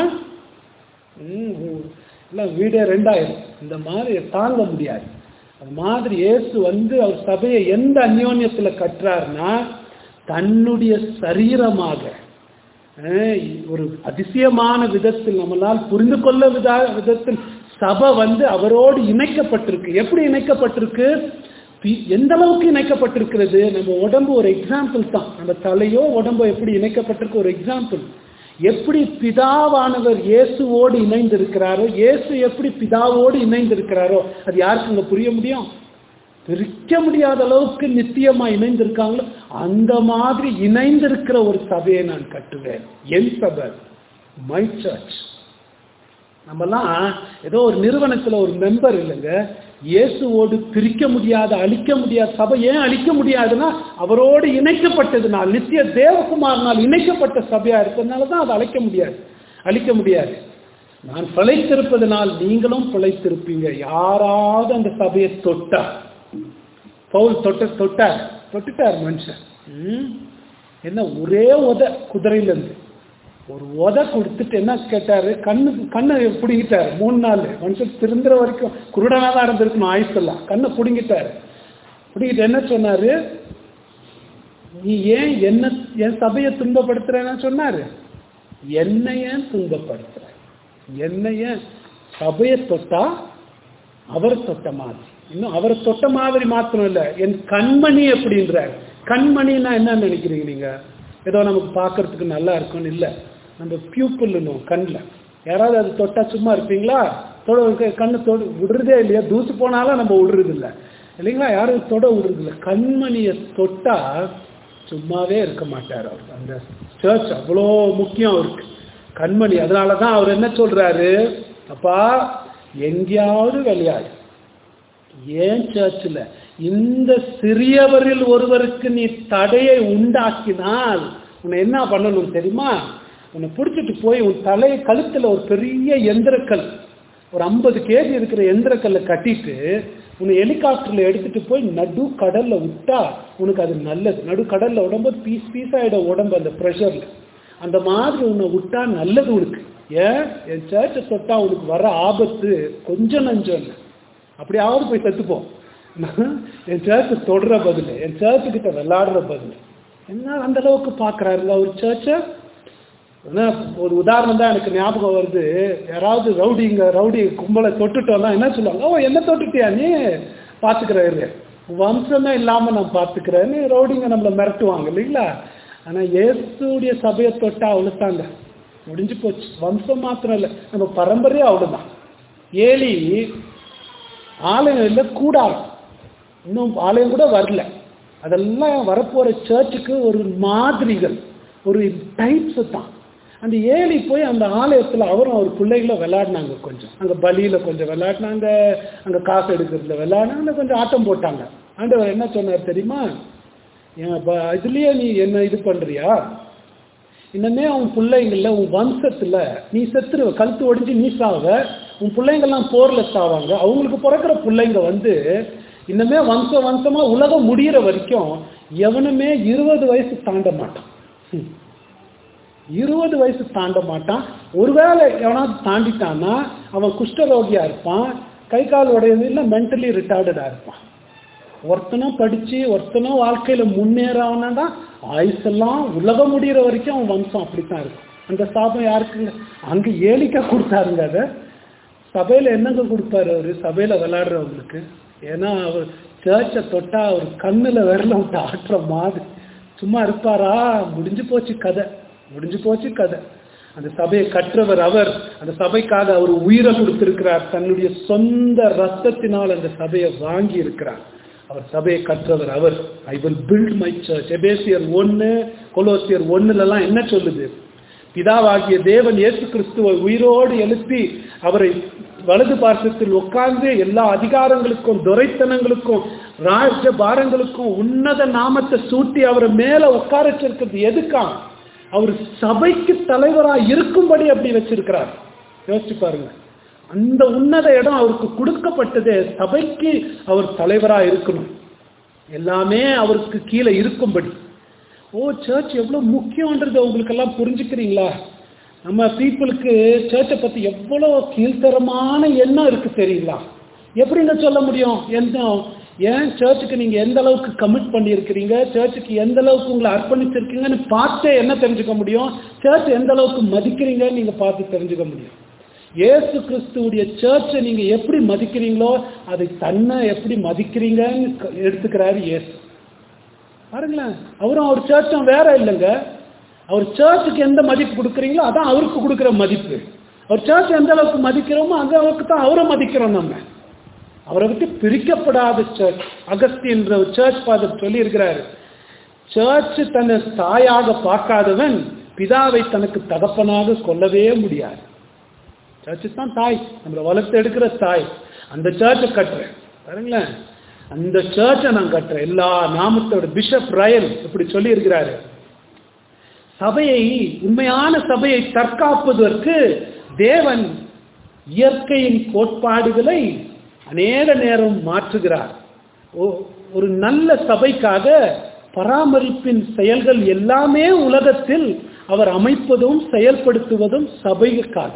இல்லை வீடே ரெண்டாயிரம், இந்த மாதிரி தாங்க முடியாது. அது மாதிரி இயேசு வந்து அவர் சபையை எந்த அந்யோன்யத்துல கட்டுறாருன்னா, தன்னுடைய சரீரமாக, ஒரு அதிசயமான விதத்தில் நம்மளால் புரிந்து கொள்ள விதா விதத்தில் சபை வந்து அவரோடு இணைக்கப்பட்டிருக்கு. எப்படி இணைக்கப்பட்டிருக்கு? எந்த அளவுக்கு இணைக்கப்பட்டிருக்கிறது? நம்ம உடம்பு ஒரு எக்ஸாம்பிள் தான். நம்ம தலையோ உடம்போ எப்படி இணைக்கப்பட்டிருக்கு ஒரு எக்ஸாம்பிள். எப்படி பிதாவானவர் இயேசுவோடு இணைந்திருக்கிறாரோ, இயேசு எப்படி பிதாவோடு இணைந்திருக்கிறாரோ, அது யாருக்குங்க புரிய முடியும்? பிரிக்க முடியாத அளவுக்கு நித்தியமா இணைந்திருக்காங்களோ அந்த மாதிரி இணைந்திருக்கிற ஒரு சபையை நான் கட்டுவேன், என் சபை, மை சர்ச். நம்மலாம் ஏதோ ஒரு நிறுவனத்துல ஒரு மெம்பர் இல்லைங்க. இயேசுவோடு பிரிக்க முடியாத, அழிக்க முடியாத சபை. ஏன் அழிக்க முடியாதுன்னா அவரோடு இணைக்கப்பட்டதுனால், நித்திய தேவகுமாரனால் இணைக்கப்பட்ட சபையா இருக்கிறதுனால தான் அதை அழைக்க முடியாது, அழிக்க முடியாது. நான் பிழைத்திருப்பதனால் நீங்களும் பிழைத்திருப்பீங்க. யாராவது அந்த சபையை தொட்டா, பவுல் தொட்ட தொட்டார் தொட்டுட்டார் மனுஷன். என்ன ஒரே உத குதிரையிலிருந்து ஒரு உத கொடுத்துட்டு என்ன கேட்டாரு? கண்ணு கண்ணை பிடிங்கிட்டாரு. மூணு நாள் மனுஷன் திருந்துற வரைக்கும் குருடனா தான் இருந்திருக்கணும் ஆயுசெல்லாம். கண்ணை பிடிங்கிட்டாரு. பிடிங்கிட்டு என்ன சொன்னாரு? நீ ஏன் என்ன என் சபையை துன்பப்படுத்துறேன்னு சொன்னாரு. என்ன ஏன் துன்பப்படுத்துற? என்ன ஏன்? சபையை தொட்டா அவர் தொட்ட மாதிரி, இன்னும் அவரை தொட்ட மாதிரி மாத்திரம் இல்ல, என் கண்மணி அப்படின்றார். கண்மணின்னா என்ன நினைக்கிறீங்க நீங்க? ஏதோ நமக்கு பார்க்கறதுக்கு நல்லா இருக்கும்னு இல்லை, நம்ம பியூப்பிள்னும் கண்ணில் யாராவது அது தொட்டா சும்மா இருப்பீங்களா? தொட கண்ணு தொட விடுறதே இல்லையா? தூசு போனாலும் நம்ம விடுறது இல்லை இல்லைங்களா? யாரும் தொட விடுறது இல்லை. கண்மணியை தொட்டா சும்மாவே இருக்க மாட்டார் அவர். அந்த சர்ச் அவ்வளோ முக்கியம் அவருக்கு, கண்மணி. அதனால தான் அவர் என்ன சொல்றாரு, அப்பா எங்கேயாவது விளையாடு, ஏன் சர்ச்சில் இந்த சிறியவரில் ஒருவருக்கு நீ தடையை உண்டாக்கினால் உன்னை என்ன பண்ணணும் தெரியுமா? உன்னை பிடிச்சிட்டு போய் உன் தலை கழுத்தில் ஒரு பெரிய எந்திரக்கல், ஒரு ஐம்பது கேஜி இருக்கிற எந்திரக்கல்லை கட்டிட்டு உன்னை ஹெலிகாப்டரில் எடுத்துட்டு போய் நடு கடலில் விட்டா உனக்கு அது நல்லது. நடு கடலில் உடம்போது பீஸ் பீஸ் ஆகிடும் உடம்பு அந்த ப்ரெஷரில். அந்த மாதிரி உன்னை விட்டா நல்லது உனக்கு. ஏன் என் சர்ச்சை தொட்டா உனக்கு வர ஆபத்து கொஞ்சம் நஞ்சம் இல்லை, அப்படியாவது போய் செத்துப்போம். என் சர்ச்சை தொடுற பதில், என் சர்ச்சுக்கிட்ட விளையாடுற பதில் என்ன அந்த அளவுக்கு பார்க்குறாருங்க ஒரு சர்ச்சை. ஒரு உதாரணம் தான் எனக்கு ஞாபகம் வருது. யாராவது ரவுடிங்க ரவுடி கும்பலை தொட்டுட்டோம்னா என்ன சொல்லுவாங்க, ஓ என்ன தொட்டுட்டியா நீ பார்த்துக்கிறாரு, வம்சமே இல்லாமல் நான் பார்த்துக்கிறேன்னு ரவுடிங்க நம்மளை மிரட்டுவாங்க இல்லைங்களா? ஆனால் இயேசுடைய சபையை தொட்டா அவ்வளோத்தாங்க, முடிஞ்சு போச்சு. வம்சம் மாத்திரம் இல்லை, நம்ம பரம்பரையே அவ்வளோதான். ஏலி ஆலயம் இல்லை, கூடாரம், இன்னும் ஆலயம் கூட வரல. அதெல்லாம் வரப்போகிற சர்ச்சுக்கு ஒரு மாதிரிகள், ஒரு டைப்ஸு தான். அந்த ஏலி போய் அந்த ஆலயத்தில் அவரும் அவர் பிள்ளைகளை விளையாடினாங்க, கொஞ்சம் அங்கே பலியில் கொஞ்சம் விளையாடினாங்க, அங்கே காசு எடுக்கிறதுல விளையாடினாங்க, கொஞ்சம் ஆட்டம் போட்டாங்க. ஆண்டவர் என்ன சொன்னார் தெரியுமா, என் இதுலேயே நீ என்ன இது பண்ணுறியா, இன்னமே அவன் பிள்ளைங்கள உன் வம்சத்தில் நீ செத்துருவ, கழுத்து ஒடிஞ்சு நீ சாவ, உன் பிள்ளைங்கள்லாம் போரில் சாவாங்க, அவங்களுக்கு பிறக்கிற பிள்ளைங்க வந்து இன்னமே வம்ச வம்சமாக உலகம் முடிகிற வரைக்கும் எவனுமே இருபது வயசு தாண்ட மாட்டான். இருபது வயசு தாண்ட மாட்டான். ஒருவேளை எவனாவது தாண்டிட்டான்னா அவன் குஷ்டரோகியா இருப்பான், கை கால் உடையது இல்லை, மென்டலி ரிட்டார்டடாக இருப்பான். ஒருத்தனும் படித்து ஒருத்தனும் வாழ்க்கையில் முன்னேறானா ஆயுசெல்லாம் உலகம் முடிகிற வரைக்கும் அவன் வம்சம் அப்படித்தான் இருக்கும். அந்த சாபம் யாருக்குங்க? அங்கே ஏலிக்கா கொடுத்தாருங்க. அதை சபையில் என்னங்க கொடுப்பாரு அவர்? சபையில் விளையாடுறவங்களுக்கு. ஏன்னா அவர் சர்ச்சை தொட்டா அவர் கண்ணில் விரல விட்டு ஆட்டுற மாதிரி சும்மா இருப்பாரா? முடிஞ்சு போச்சு கதை, முடிஞ்சு போச்சு கதை. அந்த சபையை கற்றவர் அவர், அந்த சபைக்காக அவர் உயிரை கொடுத்திருக்கிறார், தன்னுடைய சொந்த ரத்தத்தினால் அந்த சபையை வாங்கி இருக்கிறார். அவர் சபையை கற்றவர் அவர். I will build my church. எபேசியர் ஒன்று கொலோசியர் ஒன்னுலாம் என்ன சொல்லுது? பிதாவாகிய தேவன் இயேசு கிறிஸ்துவை உயிரோடு எழுப்பி அவரை வலது பார்சத்தில் உட்கார்ந்து எல்லா அதிகாரங்களுக்கும் துரைத்தனங்களுக்கும் ராஜ பாரங்களுக்கும் உன்னத நாமத்தை சூட்டி அவரை மேல உட்கார வச்சிருக்கிறது எதுக்கா? அவர் சபைக்கு தலைவராக இருக்கும்படி அப்படி வச்சிருக்கிறார். யோசிச்சு பாருங்க, அந்த உன்னத இடம் அவருக்கு கொடுக்கப்பட்டதே சபைக்கு அவர் தலைவராக இருக்கணும், எல்லாமே அவருக்கு கீழே இருக்கும்படி. ஓ சர்ச் எவ்வளோ முக்கியன்றது உங்களுக்கெல்லாம் புரிஞ்சுக்கிறீங்களா? நம்ம பீப்புளுக்கு சர்ச்சை பற்றி எவ்வளோ கீழ்த்தரமான எண்ணம் இருக்கு தெரியுங்களா? எப்படிங்க சொல்ல முடியும்? எந்த ஏன் சர்ச்சுக்கு நீங்கள் எந்த அளவுக்கு கமிட் பண்ணியிருக்கிறீங்க, சர்ச்சுக்கு எந்த அளவுக்கு உங்களை அர்ப்பணிச்சிருக்கீங்கன்னு பார்த்தே என்ன தெரிஞ்சுக்க முடியும்? சர்ச் எந்த அளவுக்கு மதிக்கிறீங்கன்னு நீங்கள் பார்த்து தெரிஞ்சுக்க முடியும். இயேசு கிறிஸ்துவுடைய சர்ச்சை நீங்கள் எப்படி மதிக்கிறீங்களோ அதை தன்னை எப்படி மதிக்கிறீங்கன்னு எடுத்துக்கிறாரு இயேசு. பாருங்களேன், அவரும் அவர் சர்ச்சும் வேற இல்லைங்க. அவர் சர்ச்சுக்கு எந்த மதிப்பு கொடுக்குறீங்களோ அதான் அவருக்கு கொடுக்குற மதிப்பு. அவர் சர்ச் எந்த அளவுக்கு மதிக்கிறோமோ அந்த அளவுக்கு தான் அவரை மதிக்கிறோம். நம்ம அவரை விட்டு பிரிக்கப்படாத சர்ச். அகஸ்தின் சர்ச் ஃபாதர் சொல்லி இருக்கிறாரு, சர்ச் தன்னை தாயாக பார்க்காதவன் பிதாவை தனக்கு தகப்பனாக கொள்ளவே முடியாது. சர்ச்சு தான் தாய், நம்மளை வளர்த்து எடுக்கிற தாய். அந்த சர்ச்சை கட்டுறேன் பாருங்களேன், அந்த சர்ச்சை நான் கட்டுறேன். எல்லா நாமத்தோட பிஷப் ரயல் இப்படி சொல்லி இருக்கிறாரு, சபையை உண்மையான சபையை தற்காப்பதற்கு தேவன் இயற்கையின் கோட்பாடுகளை அநேக நேரம் மாற்றுகிறார். ஒரு நல்ல சபைக்காக பராமரிப்பின் செயல்கள் எல்லாமே உலகத்தில் அவர் அமைப்பதும் செயல்படுத்துவதும் சபைக்காக,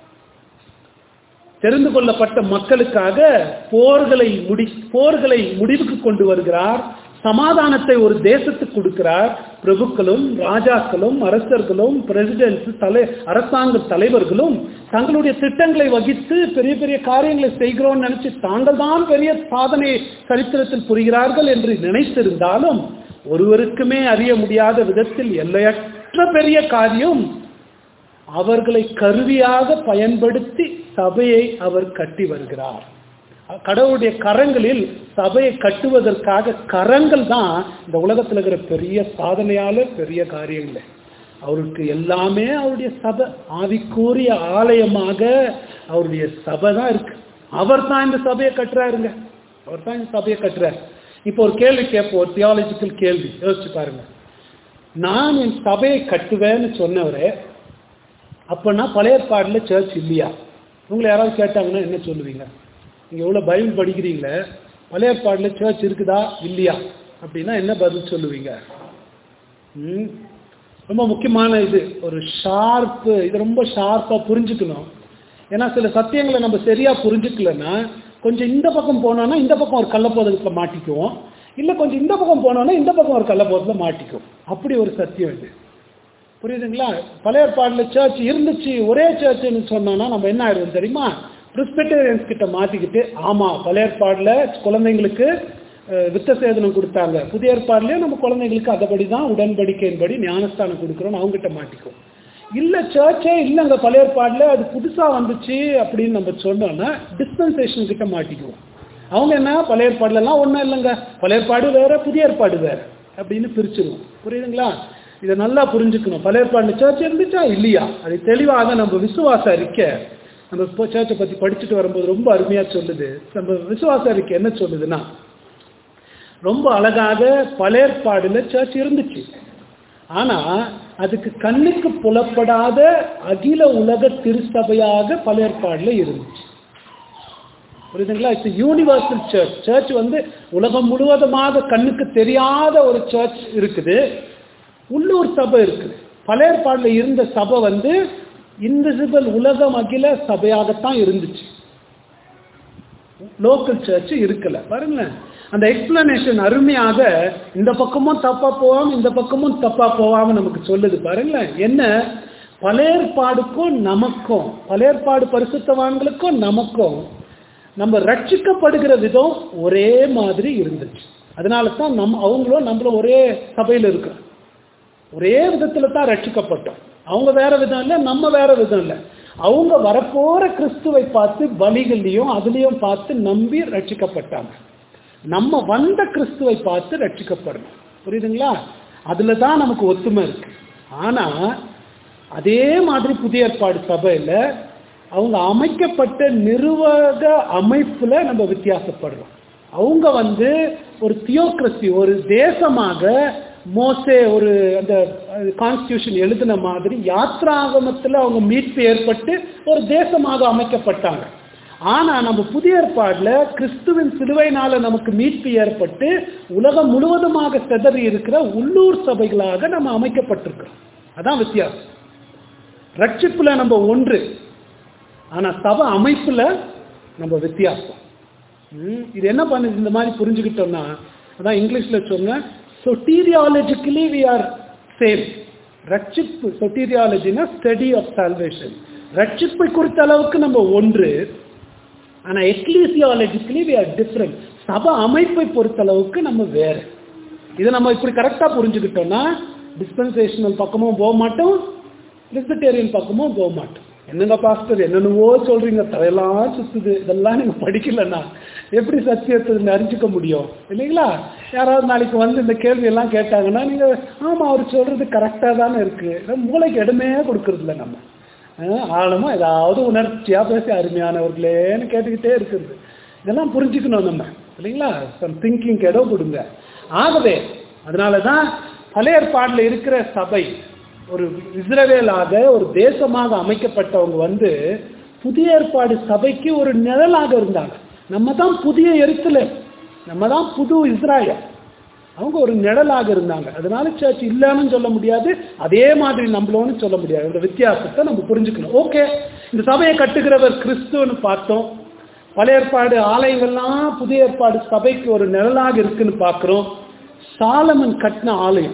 தெரிந்து கொள்ளப்பட்ட மக்களுக்காக போர்களை முடி போர்களை முடிவுக்கு கொண்டு வருகிறார். சமாதானத்தை ஒரு தேசத்துக்கு கொடுக்கிறார். பிரபுக்களும் ராஜாக்களும் அரசர்களும் பிரசிடென்ட் தலை அரசாங்க தலைவர்களும் தங்களுடைய திட்டங்களை வகித்து பெரிய பெரிய காரியங்களை செய்கிறோம் நினைச்சு தாங்கள் தான் பெரிய சாதனை சரித்திரத்தில் புரிகிறார்கள் என்று நினைத்திருந்தாலும் ஒருவருக்குமே அறிய முடியாத விதத்தில் எல்லையற்ற பெரிய காரியம் அவர்களை கருவியாக பயன்படுத்தி சபையை அவர் கட்டி வருகிறார். கடவுளுடைய கரங்களில் சபையை கட்டுவதற்காக கரங்கள் தான் இந்த உலகத்தில் இருக்கிற பெரிய சாதனையால பெரிய காரியங்கள். அவருக்கு எல்லாமே அவருடைய சபை, ஆவிக்குரிய ஆலயமாக அவருடைய சபை தான் இருக்கு. அவர் தான் இந்த சபையை கட்டுறாருங்க. அவர் தான் இந்த சபையை கட்டுறாரு. இப்போ ஒரு கேள்வி கேட்போம், ஒரு தியாலஜிக்கல் கேள்வி, யோசிச்சு பாருங்க. நான் என் சபையை கட்டுவேன்னு சொன்னவரே, அப்பனா பழைய ஏற்பாடுல சர்ச் இல்லையா? உங்களை யாராவது கேட்டாங்கன்னா என்ன சொல்லுவீங்க? நீங்க எவ்வளவு பைபிள் படிக்கிறீங்களே, பழைய ஏற்பாடுல சர்ச் இருக்குதா இல்லையா அப்படின்னா என்ன பதில் சொல்லுவீங்க? ம் ரொம்ப முக்கியமான இது, ஒரு ஷார்ப்பு, இது ரொம்ப ஷார்ப்பா புரிஞ்சுக்கணும். ஏன்னா சில சத்தியங்களை நம்ம சரியா புரிஞ்சுக்கலன்னா, கொஞ்சம் இந்த பக்கம் போனோம்னா இந்த பக்கம் ஒரு கள்ளப்போதத்துல மாட்டிக்குவோம், இல்லை கொஞ்சம் இந்த பக்கம் போனோம்னா இந்த பக்கம் ஒரு கள்ளப்போதத்துல மாட்டிக்கும். அப்படி ஒரு சத்தியம் இது, புரியுதுங்களா? பழைய ஏற்பாடுல சர்ச் இருந்துச்சு, ஒரே சர்ச்சுன்னு சொன்னோம்னா நம்ம என்ன ஆயிடுவோம் தெரியுமா? பிரிஸ்பிட்டேரியன்ஸ் கிட்ட மாட்டிக்கிட்டு, ஆமா பழைய ஏற்பாடுல குழந்தைங்களுக்கு வித்த சேதனம் கொடுத்தாங்க, புதிய ஏற்பாடுலயும் நம்ம குழந்தைங்களுக்கு அதபடி தான் உடன்படிக்கையின்படி ஞானஸ்தானம் கொடுக்குறோம்னு அவங்ககிட்ட மாட்டிக்கும். இல்ல சர்ச்சே இல்லைங்க பழைய ஏற்பாடுல, அது புதுசா வந்துச்சு அப்படின்னு நம்ம சொன்னோம்னா டிஸ்பென்சேஷன் கிட்ட மாட்டிக்குவோம். அவங்க என்ன பழைய ஏற்பாடுல எல்லாம் ஒன்றும் இல்லைங்க, பழைய ஏற்பாடு வேற புதிய ஏற்பாடு வேற அப்படின்னு பிரிச்சிருவோம். புரியுதுங்களா? இதை நல்லா புரிஞ்சுக்கணும். பழைய ஏற்பாடுல சர்ச் இருந்துச்சா இல்லையா, அது தெளிவாக நம்ம விசுவாச அறிக்கை, நம்ம சர்ச்சை பத்தி படிச்சுட்டு வரும்போது ரொம்ப அருமையா சொல்லுது. நம்ம விசுவாச அறிக்கை என்ன சொல்லுதுன்னா, ரொம்ப அழகாக பழைய ஏற்பாடுல சர்ச் இருந்துச்சு, ஆனா அதுக்கு கண்ணுக்கு புலப்படாத அகில உலக திருச்சபையாக பழைய ஏற்பாடுல இருந்துச்சு. புரியுதுங்களா? It's universal search. சர்ச் வந்து உலகம் முழுவதுமாக கண்ணுக்கு தெரியாத ஒரு சர்ச் இருக்குது, உள்ளூர் சபை இருக்குது. பழைய ஏற்பாடுல இருந்த சபை வந்து இன்விசிபிள் உலகம் அகில சபையாகத்தான் இருந்துச்சு, லோக்கல் சர்ச் இருக்கல. பாருங்களேன், அந்த எக்ஸ்பிளனேஷன் அருமையாக இந்த பக்கமும் தப்பா போவாம இந்த பக்கமும் தப்பா போவாம நமக்கு சொல்லுது. பாருங்களேன், என்ன பழைய ஏற்பாடுக்கும் நமக்கும், பழைய ஏற்பாடு பரிசுத்தவான்களுக்கும் நமக்கும் நம்ம ரட்சிக்கப்படுகிற விதம் ஒரே மாதிரி இருந்துச்சு. அதனால தான் நம்ம அவங்களும் நம்மளும் ஒரே சபையில் இருக்கிறோம், ஒரே விதத்துல தான் ரட்சிக்கப்பட்டோம். அவங்க வேற விதம் இல்லை, நம்ம வேற விதம் இல்லை. அவங்க வரப்போற கிறிஸ்துவை பார்த்து பலிகளையும் அதுலயும் பார்த்து நம்பி ரட்சிக்கப்பட்டாங்க. நம்ம வந்த கிறிஸ்துவை பார்த்து ரட்சிக்கப்படணும். புரியுதுங்களா? அதுல தான் நமக்கு ஒத்துமை இருக்கு. ஆனா அதே மாதிரி புதிய ஏற்பாடு சபையில அவங்க அமைக்கப்பட்ட நிர்வாக அமைப்புல நம்ம வித்தியாசப்படுறோம். அவங்க வந்து ஒரு தியோக்ரசி, ஒரு தேசமாக மோசே ஒரு அந்த கான்ஸ்டிடியூஷன் எழுதின மாதிரி யாத்ராகமத்தில் அவங்க மீட்பு ஏற்பட்டு ஒரு தேசமாக அமைக்கப்பட்டாங்க. ஆனா நம்ம புதிய ஏற்பாடுல கிறிஸ்துவின் சிலுவையினால நமக்கு மீட்பு ஏற்பட்டு உலகம் முழுவதுமாக சிதறி இருக்கிற உள்ளூர் சபைகளாக நம்ம அமைக்கப்பட்டிருக்கிறோம். அதான் வித்தியாசம். ரட்சிப்புல நம்ம ஒன்று, ஆனா சபை அமைப்புல நம்ம வித்தியாசம். இது என்ன பண்ணுது இந்த மாதிரி புரிஞ்சுக்கிட்டோம்னா, அதான் இங்கிலீஷ்ல சொன்ன soteriologically we are saved. ரட்சிப்பு soteriology-னா study of salvation. ரட்சிப்பை குறித்த அளவுக்கு நம்ம ஒன்று, ஆனா ecclesiologically we are different. சபை அமைப்பை பொறுத்த அளவுக்கு நம்ம வேற. இதை நம்ம இப்படி கரெக்டா புரிஞ்சுக்கிட்டோம்னா டிஸ்பென்சேஷனல் பக்கமும் போக மாட்டோம், பிரெஸ்பிட்டேரியன் பக்கமும் போக மாட்டோம். என்னங்க பாஸ்டர் என்னென்னவோ சொல்றீங்க, தலையெல்லாம் சுத்துது, இதெல்லாம் நீங்க படிக்கலன்னா எப்படி சத்தியத்தை அறிஞ்சிக்க முடியும் இல்லைங்களா? யாராவது நாளைக்கு வந்து இந்த கேள்வி எல்லாம் கேட்டாங்கன்னா நீங்க ஆமா அவர் சொல்றது கரெக்டா தானே இருக்கு, மூளைக்கு இடமே கொடுக்கறது இல்லை. நம்ம ஆழமா ஏதாவது உணர்ச்சியா பேசி அருமையானவர்களேன்னு கேட்டுக்கிட்டே இருக்குது. இதெல்லாம் புரிஞ்சுக்கணும் நம்ம இல்லைங்களா? சம் திங்கிங் இடம் கொடுங்க. ஆகவே அதனாலதான் பழைய ஏற்பாடுல இருக்கிற சபை ஒரு இஸ்ரவேலாக ஒரு தேசமாக அமைக்கப்பட்டவங்க வந்து புதிய ஏற்பாடு சபைக்கு ஒரு நிழலாக இருந்தாங்க. நம்ம தான் புதிய எருசலேம், நம்ம தான் புது இஸ்ராயல், அவங்க ஒரு நிழலாக இருந்தாங்க. அதனால சர்ச் இல்லைன்னு சொல்ல முடியாது, அதே மாதிரி நம்மளோன்னு சொல்ல முடியாது. இந்த வித்தியாசத்தை நம்ம புரிஞ்சுக்கணும். ஓகே, இந்த சபையை கட்டுகிறவர் கிறிஸ்துன்னு பார்த்தோம். பழைய ஏற்பாடு ஆலயங்கள்லாம் புதிய ஏற்பாடு சபைக்கு ஒரு நிழலாக இருக்குன்னு பார்க்கிறோம். சாலமன் கட்டின ஆலயம்,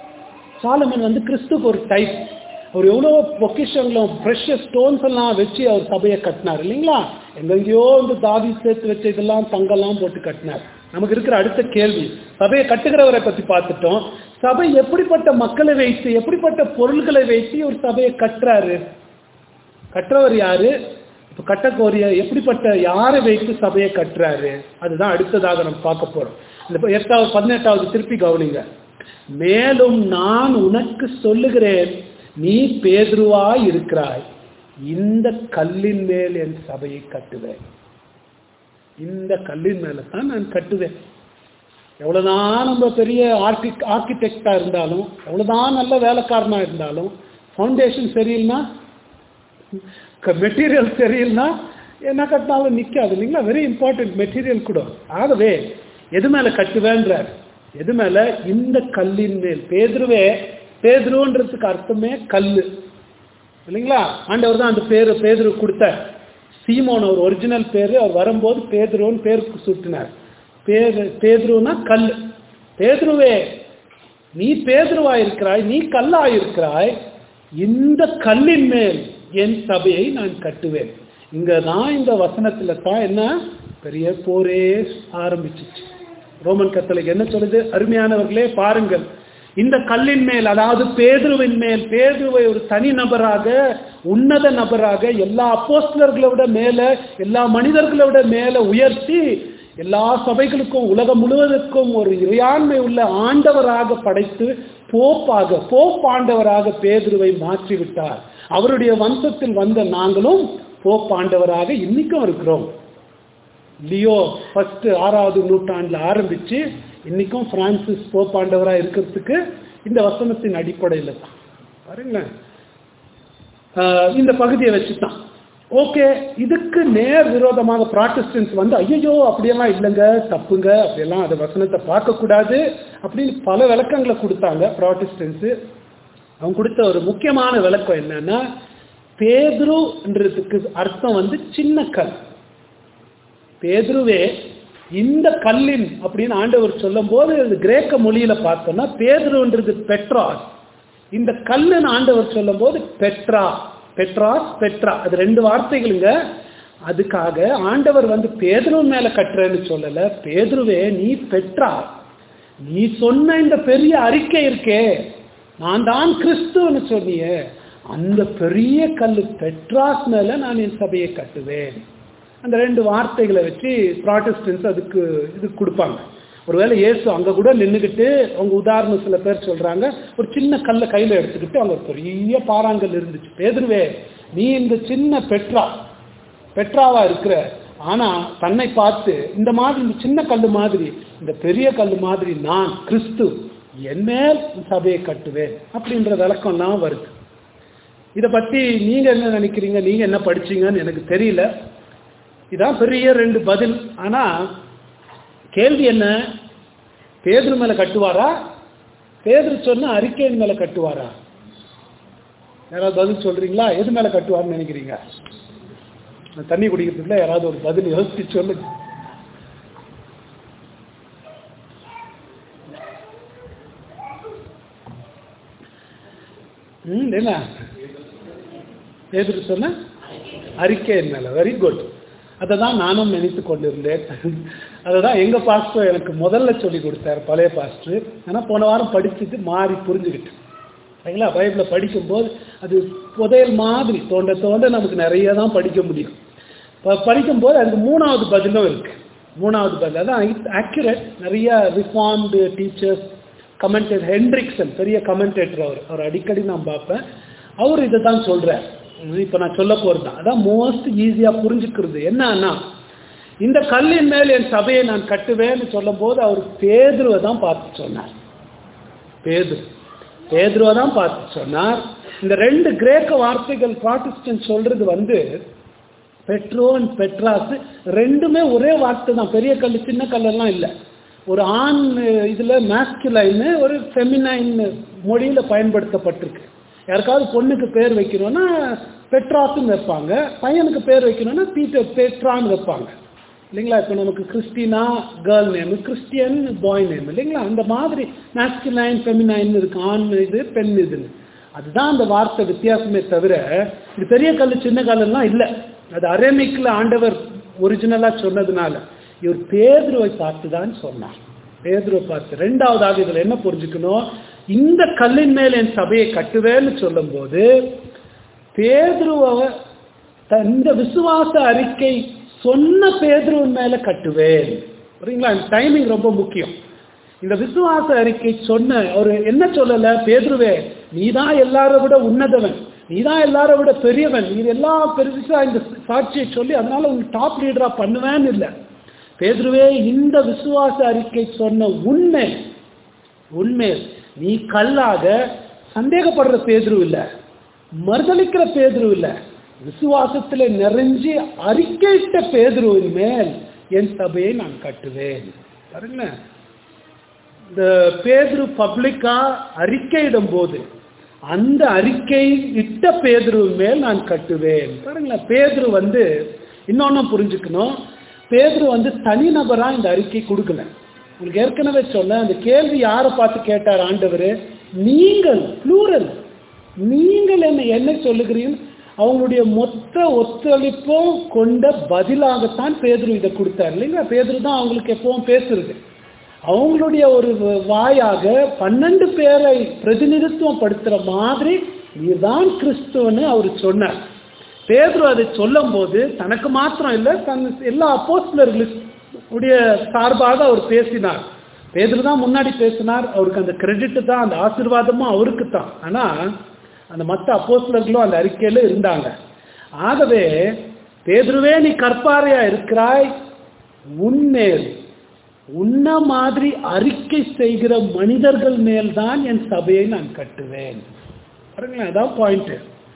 சாலமன் வந்து கிறிஸ்துக்கு ஒரு டைப். அவர் எவ்வளோ பொக்கிஷங்களும் ப்ரெஷஸ் ஸ்டோன்ஸ் எல்லாம் வச்சு அவர் சபையை கட்டினார் இல்லைங்களா? எங்கெங்கயோ வந்து தாவி சேர்த்து வச்ச இதெல்லாம் தங்கெல்லாம் போட்டு கட்டினார். நமக்கு இருக்கிற அடுத்த கேள்வி, சபையை கட்டுகிறவரை பத்தி பார்த்துட்டோம். சபை எப்படிப்பட்ட மக்களை வைத்து, எப்படிப்பட்ட பொருள்களை வைத்து ஒரு சபையை கட்டுறாரு? கற்றவர் யாரு? இப்ப கட்டக்கோரிய எப்படிப்பட்ட யாரை வைத்து சபையை கட்டுறாரு? அதுதான் அடுத்ததாக நம்ம பார்க்க போறோம். இந்த எட்டாவது பதினெட்டாவது திருப்பி கவனிங்க. மேலும் நான் உனக்கு சொல்லுகிறேன், நீ பேதுருவாய் இருக்கிறாய், இந்த கல்லின் மேல் என் சபையை கட்டுவேன். இந்த கல்லின் மேல தான் நான் கட்டுவேன். எவ்வளவுதான் நம்ம பெரிய ஆர்கி ஆர்கிடெக்டா இருந்தாலும், எவ்வளவுதான் நல்ல வேலைக்காரனா இருந்தாலும், ஃபவுண்டேஷன் சரியில்லைன்னா, மெட்டீரியல் சரியில்லைன்னா என்ன கட்டினாலும் நிற்காது இல்லைங்களா? வெரி இம்பார்ட்டன்ட் மெட்டீரியல் கூட. ஆகவே எது மேல கட்டுவேன்றார்? எது மேல? இந்த கல்லின் மேல். பேதுருவே, பேதுருன்றதுக்கு அர்த்தமே கல்லு இல்லைங்களா? ஆண்டவர் தான் அந்த பேரு பேதுரு கொடுத்தார். சீமோன் அவர் ஒரிஜினல் பேரு. அவர் வரும்போது பேதுருன்னு பேருக்கு சுட்டினார். பேரு பேதுருனா கல். பேதுருவே, நீ பேதுருவாயிருக்கிறாய், நீ கல்லாயிருக்கிறாய், இந்த கல்லின் மேல் என் சபையை நான் கட்டுவேன். இங்கதான் இந்த வசனத்துல தான் என்ன பெரிய போரே ஆரம்பிச்சிச்சு. ரோமன் கத்தோலிக்க என்ன சொல்லுது? அருமையானவர்களே பாருங்கள், இந்த கல்லின் மேல், அதாவது பேதுருவின் மேல், பேதுருவை ஒரு தனி நபராக, உன்னத நபராக, எல்லா அப்போஸ்தலர்களை விட மேல, எல்லா மனிதர்களை விட மேல உயர்த்தி, எல்லா சபைகளுக்கும் உலகம் முழுவதற்கும் ஒரு இறையாண்மை உள்ள ஆண்டவராக படைத்து, போப்பாக போப் ஆண்டவராக பேதுருவை மாற்றிவிட்டார். அவருடைய வம்சத்தில் வந்த நாங்களும் போப் ஆண்டவராக இன்னைக்கும் இருக்கிறோம். லியோ ஃபர்ஸ்ட் ஆறாவது நூற்றாண்டுல ஆரம்பிச்சு இன்னைக்கும் பிரான்சிஸ் போப் ஆண்டவரா இருக்கிறதுக்கு இந்த வசனத்தின் அடிப்படையில தான். பாருங்களேன், இந்த பகுதியை வச்சுதான். ஓகே, இதுக்கு நேர் விரோதமாக ப்ராட்டஸ்டன்ஸ் வந்து ஐயோ அப்படியெல்லாம் இல்லைங்க, தப்புங்க, அப்படியெல்லாம் அந்த வசனத்தை பார்க்கக்கூடாது அப்படின்னு பல விளக்கங்களை கொடுத்தாங்க ப்ராட்டஸ்டன்ஸு. அவங்க கொடுத்த ஒரு முக்கியமான விளக்கம் என்னன்னா, பேதுருன்றதுக்கு அர்த்தம் வந்து சின்ன கல். பேதுருவே இந்த கல்லின் அப்படின்னு ஆண்டவர் சொல்லும் போது கிரேக்க மொழியில பார்த்தோம்னா பேதுருன்றது பெட்ராஸ். இந்த கல்லுன்னு ஆண்டவர் சொல்லும் போது பெட்ரா, பெட்ராஸ், பெட்ரா, அது ரெண்டு வார்த்தைகளுங்க. அதுக்காக ஆண்டவர் வந்து பேதுரு மேல கட்டுறேன்னு சொல்லல. பேதுருவே, நீ பெட்ரா, நீ சொன்ன இந்த பெரிய அறிக்கை இருக்கே, நான் தான் கிறிஸ்துன்னு சொன்னியே, அந்த பெரிய கல்லு பெட்ராஸ் மேல நான் என் சபையை கட்டுவேன். அந்த ரெண்டு வார்த்தைகளை வச்சு ப்ராட்டஸ்டன்ஸ் அதுக்கு இது கொடுப்பாங்க. ஒருவேளை இயேசு அங்க கூட நின்றுக்கிட்டு, அவங்க உதாரணம் சில பேர் சொல்றாங்க, ஒரு சின்ன கல்லை கையில எடுத்துக்கிட்டு அங்க பெரிய பாறாங்கல் இருந்துச்சு. பேதுருவே, நீ இந்த சின்ன பெட்ரா பெட்ராவா இருக்கிற, ஆனா தன்னை பார்த்து இந்த மாதிரி இந்த சின்ன கல்லு மாதிரி, இந்த பெரிய கல்லு மாதிரி நான் கிறிஸ்து, என் மேல் சபையை கட்டுவேன் அப்படின்ற விளக்கம்லாம் வருது. இதை பத்தி நீங்க என்ன நினைக்கிறீங்க? நீங்க என்ன படிச்சீங்கன்னு எனக்கு தெரியல. இதான் பெரிய ரெண்டு பதில். ஆனா கேள்வி என்ன? பேதுரு மேல கட்டுவாரா? பேதுரு சொன்ன அறிக்கையின் மேல கட்டுவாரா? யாராவது பதில் சொல்றீங்களா? எது மேல கட்டுவார்னு நினைக்கிறீங்க? தண்ணி குடிக்கிறதுக்குள்ள யாராவது ஒரு பதில் யோசிச்சு சொல்லுங்க. ம் என்ன பேதுரு சொன்ன அறிக்கையின் மேல. Very good. அதை தான் நானும் நினைத்து கொண்டிருந்தேன். அதை தான் எங்கள் பாஸ்டர் எனக்கு முதல்ல சொல்லி கொடுத்தார், பழைய பாஸ்டர். ஆனால் போன வாரம் படிச்சுட்டு மாறி புரிஞ்சுக்கிட்டேன். சரிங்களா? பைபிளை படிக்கும்போது அது புதையல் மாதிரி தோண்ட தோண்ட நமக்கு நிறைய தான் படிக்க முடியும். படிக்கும்போது அதுக்கு மூணாவது பதிலும் இருக்கு. மூணாவது பதில் அதான் ஆக்யூரேட். நிறைய ரிஃபார்ம்டு டீச்சர்ஸ், கமெண்டேட்டர் ஹென்ட்ரிக்சன், பெரிய கமெண்டேட்டர், அவர் அவர் அடிக்கடி நான் பார்ப்பேன். அவர் இதை தான் சொல்கிறார். இப்போ நான் சொல்ல போகிறது தான் அதான் மோஸ்ட் ஈஸியாக புரிஞ்சுக்கிறது. என்னன்னா, இந்த கல்லின் மேல் என் சபையை நான் கட்டுவேன்னு சொல்லும் போது அவர் பேதுருவை தான் பார்த்து சொன்னார். பேதுரு பேதுருவை தான் பார்த்து சொன்னார். இந்த ரெண்டு கிரேக்க வார்த்தைகள் ப்ராட்டஸ்டன்ட் சொல்றது வந்து பெட்ரோன் பெட்ராஸ் ரெண்டுமே ஒரே வார்த்தை தான். பெரிய கல் சின்ன கல்லெல்லாம் இல்லை. ஒரு ஆண் இதுல மேஸ்குலைன், ஒரு ஃபெமினைன் மொழியில பயன்படுத்தப்பட்டிருக்கு. யாருக்காவது பொண்ணுக்கு பேர் வைக்கணும்னா பெட்ராஸ்ன்னு வைப்பாங்க, பையனுக்கு பேர் வைக்கணும்னா பீட்டர் பெட்ரான்னு வைப்பாங்க இல்லைங்களா? இப்போ நமக்கு Christina girl name, Christian boy name இல்லைங்களா? அந்த மாதிரி மேஸ்குலைன் ஃபெமினைன் இருக்கு, ஆண் இது பெண் இதுன்னு. அதுதான் அந்த வார்த்தை வித்தியாசமே தவிர இது பெரிய கல் சின்ன கல்லாம் இல்லை. அது அரேமிக்ல ஆண்டவர் ஒரிஜினலா சொன்னதுனால இவர் பேதுருவை பார்த்து தான் சொன்னார். பேதுருவை பார்த்து. ரெண்டாவதாக இதுல என்ன புரிஞ்சுக்கணும், இந்த கல்லின் மேல் என் சபையை கட்டுவேன்னு சொல்லும் போது பேதுருவை இந்த விசுவாச அறிக்கை சொன்ன பேதுருவின் மேல கட்டுவேன். சரிங்களா? டைமிங் ரொம்ப முக்கியம். இந்த விசுவாச அறிக்கை சொன்ன அவர் என்ன சொல்லல, பேதுருவே நீதான் எல்லாரை விட உன்னதவன், நீதான் எல்லாரை விட பெரியவன், நீ எல்லா பெருசா இந்த சாட்சியை சொல்லி அதனால உன் டாப் லீடரா பண்ணுவேன்னு இல்லை. பேதுருவே இந்த விசுவாச அறிக்கை சொன்ன உண்மை உண்மை நீ கல்லாக சந்தேகப்படுற பேதுரு இல்லை, மறுதளிக்கிற பேதுரு இல்லை, விசுவாசத்துல நிறைஞ்சி அறிக்கையிட்ட பேதுருவின் மேல் என் சபையை நான் கட்டுவேன். பாருங்க, இந்த பேதுரு பப்ளிக்கா அறிக்கையிடும் போது அந்த அறிக்கை இட்ட பேதுருவின் மேல் நான் கட்டுவேன். பாருங்களேன், பேதுரு வந்து இன்னொன்னு புரிஞ்சுக்கணும், பேதுரு வந்து தனிநபரா இந்த அறிக்கை கொடுக்கல. உங்களுக்கு ஏற்கனவே சொல்ல அந்த கேள்வி யாரை பார்த்து கேட்டார் ஆண்டவர், நீங்கள் ப்ளூரல், நீங்கள் என்ன என்ன சொல்லுகிறீர்கள், அவங்களுடைய மொத்த ஒத்துழைப்பும் கொண்ட பதிலாகத்தான் பேதுரு இதை கொடுத்தார் இல்லைங்களா? பேதுரு தான் அவங்களுக்கு எப்பவும் பேசுறது. அவங்களுடைய ஒரு வாயாக பன்னெண்டு பேரை பிரதிநிதித்துவம் படுத்துற மாதிரி நீதான் கிறிஸ்துவன்னு அவர் சொன்னார். பேதுரு அதை சொல்லும் போது தனக்கு மாத்திரம் இல்லை, தன் எல்லா அப்போஸ்தலர்களுடைய சார்பாக அவர் பேசினார். பேதுரு தான் முன்னாடி பேசினார், அவருக்கு அந்த கிரெடிட் தான், அந்த ஆசீர்வாதமும் அவருக்கு தான். ஆனா அந்த மற்ற அப்போஸ்தலர்களும் அந்த அறிக்கையில இருந்தாங்க. ஆகவே பேதுருவே நீ கற்பாறையா இருக்கிறாய், உன்மேல் உன்ன மாதிரி அறிக்கை செய்கிற மனிதர்கள் மேல் தான் என் சபையை நான் கட்டுவேன். பாருங்களேன், அதான் பாயிண்ட்.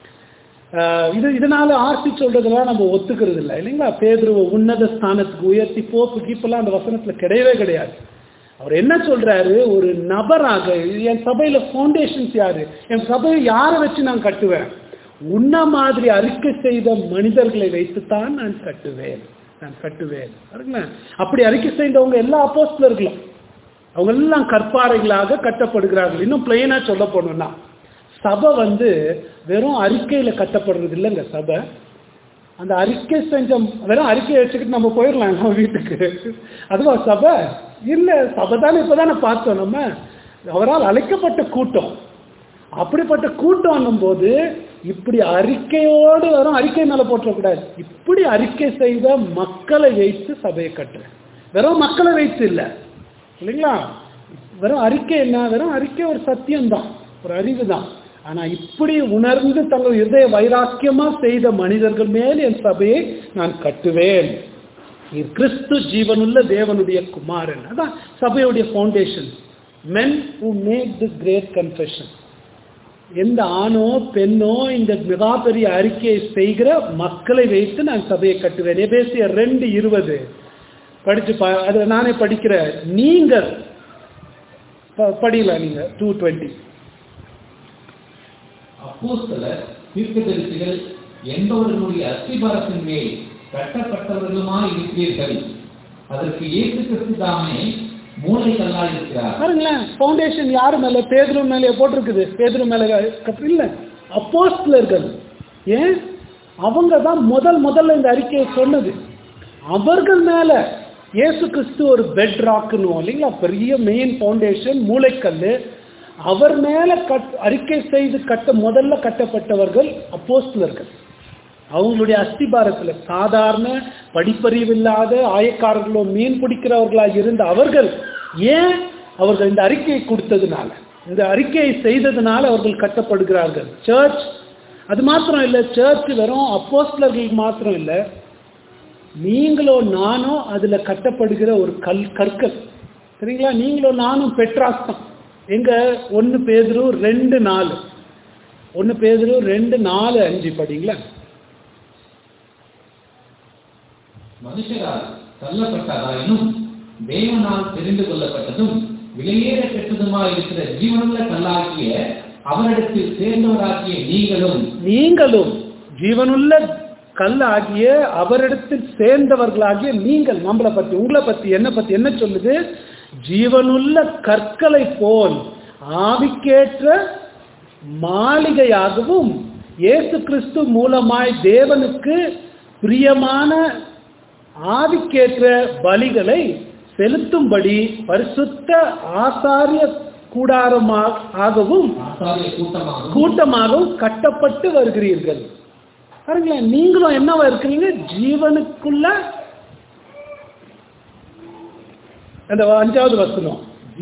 இது இதனால ஆர்த்தி சொல்றதெல்லாம் நம்ம ஒத்துக்கிறது இல்லை இல்லைங்களா? பேதுருவை உன்னத ஸ்தானத்துக்கு உயர்த்தி போப்பு கீப்பெல்லாம் அந்த வசனத்துல கிடையவே கிடையாது. அவர் என்ன சொல்றாரு, ஒரு நபராக என் சபையில பவுண்டேஷன்ஸ் யாரு, என் சபையை யாரை வச்சு நான் கட்டுவேன், உன்ன மாதிரி அறிக்கை செய்த மனிதர்களை வைத்துத்தான் நான் கட்டுவேன் நான் கட்டுவேன் பாருங்களேன். அப்படி அறிக்கை செய்தவங்க எல்லா அப்போஸ்தலர்களும் அவங்க எல்லாம் கற்பாறைகளாக கட்டப்படுகிறார்கள். இன்னும் பிளைனா சொல்ல போனோம்னா சபை வந்து வெறும் அறிக்கையில கட்டப்படுறது இல்லைங்க. சபை அந்த அறிக்கை செஞ்ச வெறும் அறிக்கையை வச்சுக்கிட்டு நம்ம போயிடலாம் நம்ம வீட்டுக்கு, அதுவா சபை இல்லை. சபை தானே இப்பதானே பார்த்தோம் நம்ம, அவரால் அழைக்கப்பட்ட கூட்டம். அப்படிப்பட்ட கூட்டம் போது இப்படி அறிக்கையோடு வரும், அறிக்கை மேல போட்டக்கூடாது, இப்படி அறிக்கை செய்த மக்களை வைத்து சபையை கட்டுறேன். வெறும் மக்களை வைத்து இல்லை இல்லைங்களா? வெறும் அறிக்கை என்ன, வெறும் அறிக்கை ஒரு சத்தியம்தான், ஒரு அறிவு தான். ஆனா இப்படி உணர்ந்து தங்கள் இதய வைராக்கியமா செய்த மனிதர்கள் மேல் என் சபையை நான் கட்டுவேன். கிறிஸ்து ஜீவனுள்ள தேவனுடைய குமாரன், அதான் சபையுடைய foundation. Men who make this great confession. எந்த ஆணோ பெண்ணோ இந்த மிகா பெரிய அறிக்கையை செய்கிற மக்களை வைத்து நான் சபையை கட்டுவேன். எபேசியர் ரெண்டு இருபது படிச்சு அதை நானே படிக்கிறேன், நீங்கள் படியல நீங்க டூ டுவெண்ட்டி. அப்போஸ்தலர் தீர்க்கதரிசிகள் என்பவர்களுடைய அஸ்திபாரத்தின் மேல் கட்டப்பட்டவர்களுமாய் இருக்கிறீர்கள், அதற்கு இயேசு கிறிஸ்து தாமே மூளைக்கல்லாய் இருக்கிறார். பாருங்களேன், ஃபவுண்டேஷன் யாரு மேல, பேதுரு மேலே போட்டிருக்குது. பேதுரு மேல இல்ல, அப்போஸ்தலர்கள். ஏன் அவங்க தான் முதல் முதல்ல இந்த அறிக்கையை சொன்னது. அவர்கள் மேல இயேசு கிறிஸ்து ஒரு பெட் ராக்குன்னு இல்லைங்களா, பெரிய மெயின் ஃபவுண்டேஷன், மூளைக்கல். அவர் மேல கட் அறிக்கை செய்து கட்ட முதல்ல கட்டப்பட்டவர்கள் அப்போஸ்தலர்கள். அவங்களுடைய அஸ்திபாரத்துல சாதாரண படிப்பறிவில்லாத ஆயக்காரர்களோ மீன் பிடிக்கிறவர்களா இருந்த அவர்கள், ஏன் அவர்கள் இந்த அறிக்கையை கொடுத்ததுனால, இந்த அறிக்கையை செய்ததுனால அவர்கள் கட்டப்படுகிறார்கள். சர்ச் அது மாத்திரம் இல்லை, சர்ச் வெறும் அப்போஸ்தலர்கள் மாத்திரம் இல்லை, நீங்களோ நானோ அதுல கட்டப்படுகிற ஒரு கல் கற்கள். சரிங்களா? நீங்களோ நானும் பெட்ராஸ்தான். எங்க ஒன்னு பேதுரு ரெண்டு நாலு ஒன்னு பேதுரு ரெண்டு நாலு அஞ்சு படிங்களா. மனுஷரால் தள்ளப்பட்டதாயினும் தேவனால் தெரிந்து கொள்ளப்பட்டதும் விலையேற கெட்டதுமாய் இருக்கிற ஜீவனுள்ள கல்லாகிய அவரிடத்தில் சேர்ந்தவராகிய நீங்களும் நீங்களும் ஜீவனுள்ள கல்லாகிய அவரிடத்தில் சேர்ந்தவர்களாகிய நீங்கள். நம்மளை பத்தி உங்களை பத்தி என்ன பத்தி என்ன சொல்லுது, ஜீவனுள்ள கற்களை போல் ஆவிக்கேற்ற மாளிகையாகவும் இயேசு கிறிஸ்து மூலமாய் தேவனுக்கு பிரியமான ஆவிக்கேற்ற பலிகளை செலுத்தும்படி பரிசுத்த ஆசாரிய கூடாரமாகவும் கூட்டமாகவும் கட்டப்பட்டு வருகிறீர்கள். பாருங்களேன், நீங்களும் என்னவா இருக்கிறீங்க? ஜீவனுக்குள்ள அந்த அஞ்சாவது வசனம்,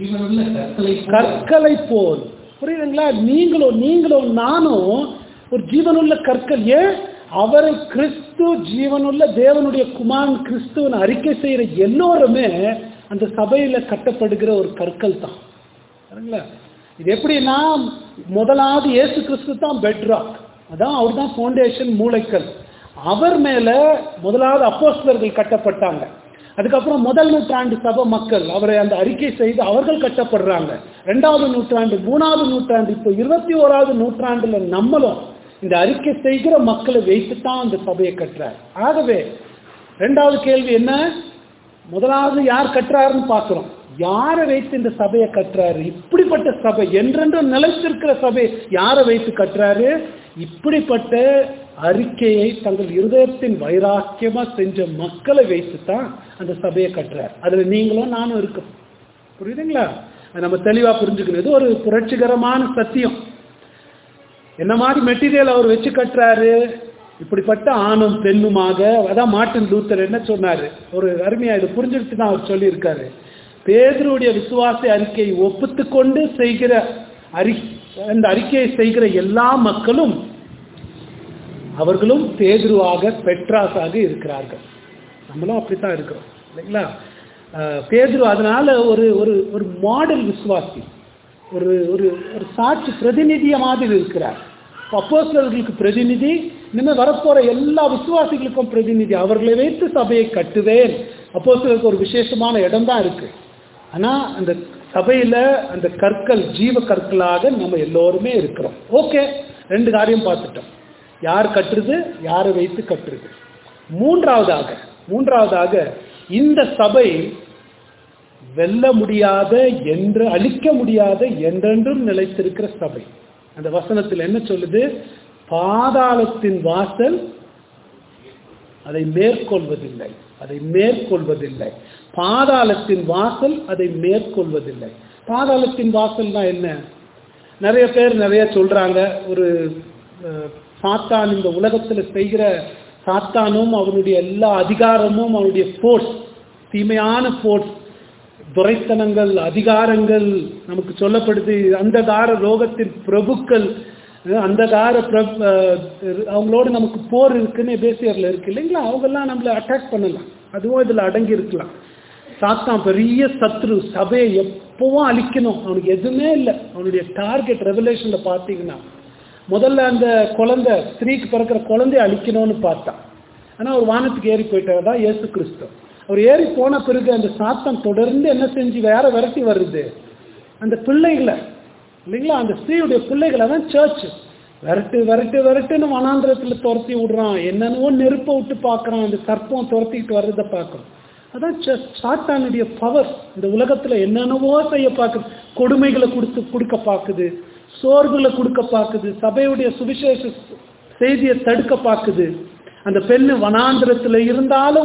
கற்களை போல். புரியுதுங்களா? நீங்களும் நீங்களும் நானும் ஒரு ஜீவனுள்ள கற்கள். ஏன்? அவரை கிறிஸ்து ஜீவனுள்ள தேவனுடைய குமாரன் கிறிஸ்துவன் அறிக்கை செய்யற எல்லோருமே அந்த சபையில கட்டப்படுகிற ஒரு கற்கள் தான். இது எப்படின்னா, முதலாவது இயேசு கிறிஸ்து தான் பெட்ராக், அதான் அவர் தான் ஃபவுண்டேஷன், மூளைக்கல். அவர் மேல முதலாவது அப்போஸ்தலர்கள் கட்டப்பட்டாங்க. அதுக்கப்புறம் முதல் நூற்றாண்டு சபை மக்கள் அவரை அந்த அறிக்கை செய்து அவர்கள் கட்டப்படுறாங்க. ரெண்டாவது நூற்றாண்டு, மூணாவது நூற்றாண்டு, இப்போ இருபத்தி ஓராவது நூற்றாண்டுல நம்மளும் இந்த அறிக்கை செய்கிற மக்களை வைத்துத்தான் அந்த சபையை கட்டுறார். ஆகவே ரெண்டாவது கேள்வி என்ன? முதலாவது யார் கட்டுறாருன்னு பார்க்கிறோம். யாரை வைத்து இந்த சபையை கட்டுறாரு? இப்படிப்பட்ட சபை, என்றென்றும் நிலைத்திருக்கிற சபை யாரை வைத்து கட்டுறாரு? இப்படிப்பட்ட அறிக்கையை தங்கள் இருதயத்தின் வைராக்கியமா செஞ்ச மக்களை வைத்துத்தான் அந்த சபையை கட்டுறாரு. அதுல நீங்களும் நானும் இருக்கும். புரியுதுங்களா? நம்ம தெளிவா புரிஞ்சுக்கணும். இது ஒரு புரட்சிகரமான சத்தியம். என்ன மாதிரி மெட்டீரியல் அவர் வச்சு கட்டுறாரு? இப்படிப்பட்ட ஆணும் பெண்ணுமாக. அதான் மார்ட்டின் லூத்தர் என்ன சொன்னாரு, ஒரு அருமையா இதை புரிஞ்சுக்கிட்டு தான் அவர் சொல்லியிருக்காரு. பேதுருடைய விசுவாச அறிக்கையை ஒப்புத்து கொண்டு செய்கிற அறி அந்த அறிக்கையை செய்கிற எல்லா மக்களும் அவர்களும் பேதுருவாக பெட்ராஸாக இருக்கிறார்கள். நம்மளும் அப்படித்தான் இருக்கிறோம் இல்லைங்களா? பேதுரு அதனால ஒரு ஒரு ஒரு மாடல் விசுவாசி, ஒரு ஒரு ஒரு சாட்சி பிரதிநிதிய மாதிரி இருக்கிறார். அப்போஸ்தலர்களுக்கு பிரதிநிதி, இனிமேல் வரப்போற எல்லா விசுவாசிகளுக்கும் பிரதிநிதி. அவர்களை வைத்து சபையை கட்டுவேன். அப்போஸ்தலருக்கு ஒரு விசேஷமான இடம் தான் இருக்கு. ஆனா அந்த சபையில அந்த கற்கள் ஜீவ கற்களாக நம்ம எல்லோருமே இருக்கிறோம். ஓகே, ரெண்டு காரியம் பார்த்துட்டோம். யார் கட்டுறது, யாரை வைத்து கட்டுறது. மூன்றாவதாக மூன்றாவதாக இந்த சபை வெல்ல முடியாத, என்று அழிக்க முடியாத, என்றென்றும் நிலைத்திருக்கிற சபை. அந்த வசனத்தில் என்ன சொல்லுது? பாதாளத்தின் வாசல் அதை மேற்கொள்வதில்லை, அதை மேற்கொள்வதில்லை. பாதாளத்தின் வாசல் அதை மேற்கொள்வதில்லை. பாதாளத்தின் வாசல்னா என்ன? நிறைய பேர் நிறைய சொல்றாங்க. ஒரு சாத்தான் இந்த உலகத்தில் செய்கிற சாத்தானும் அவனுடைய எல்லா அதிகாரமும் அவனுடைய போர்ஸ், தீமையான போர்ஸ், துரைத்தனங்கள், அதிகாரங்கள் நமக்கு சொல்லப்படுது. அந்தகார லோகத்தின் பிரபுக்கள், அந்தகார அவங்களோட நமக்கு போர் இருக்குன்னு எபேசியர்ல இருக்கு இல்லைங்களா? அவங்கெல்லாம் நம்மளை அட்டாக் பண்ணலாம், அதுவும் இதுல அடங்கி இருக்கலாம். சாத்தான் பெரிய சத்ரு, சபையை எப்பவும் அழிக்கணும், அவனுக்கு எதுவுமே இல்லை. அவனுடைய டார்கெட் ரெவலேஷன்ல பார்த்தீங்கன்னா முதல்ல அந்த குழந்தை, ஸ்திரீக்கு பிறக்கிற குழந்தைய அழிக்கணும்னு பார்த்தான். ஆனா ஒரு வானத்துக்கு ஏறி போயிட்டார் தான் இயேசு கிறிஸ்து. அவர் ஏறி போன பிறகு அந்த சாத்தான் தொடர்ந்து என்ன செஞ்சு வேற விரட்டி வருது? அந்த பிள்ளைகளை இல்லைங்களா, அந்த ஸ்திரீயுடைய பிள்ளைகளை தான் சர்ச் விரட்டு விரட்டு விரட்டுன்னு வனாந்திரத்துல துரத்தி விடுறான். என்னென்னவோ நெருப்பை விட்டு பார்க்கறான், அந்த சர்ப்பம் துரத்திக்கிட்டு வர்றதை பார்க்கறோம். அதான் சாத்தானுடைய பவர். இந்த உலகத்துல என்னென்னவோ செய்ய பார்க்குது, கொடுமைகளை கொடுத்து கொடுக்க பார்க்குது, சோர்வுகளை கொடுக்க பார்க்குது, சபையுடைய சுவிசேஷ செய்தியை தடுக்க பார்க்குது. அந்த பெண்ணு வனாந்திரத்துல இருந்தாலும்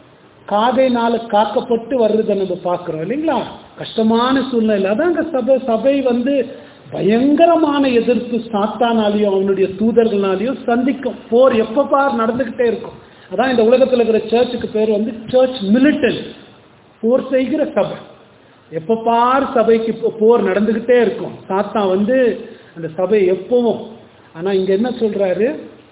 காதைனால காக்கப்பட்டு வர்றதை நம்ம பார்க்கிறோம் இல்லைங்களா? கஷ்டமான சூழ்நிலை. அதாங்க சபை சபை வந்து பயங்கரமான எதிர்ப்பு சாத்தானாலையும் அவனுடைய தூதர்களாலையும் சந்திக்கும். போர் எப்ப பார் நடந்துகிட்டே இருக்கும். அதான் இந்த உலகத்தில் இருக்கிற சர்ச்சுக்கு பேர் வந்து சர்ச் மிலிட்டன்ட், போர் செய்கிற சபை. எப்ப பார் சபைக்கு போர் நடந்துகிட்டே இருக்கும். சாத்தான் வந்து அந்த சபை எப்பவும். ஆனா இங்க என்ன சொல்றாரு?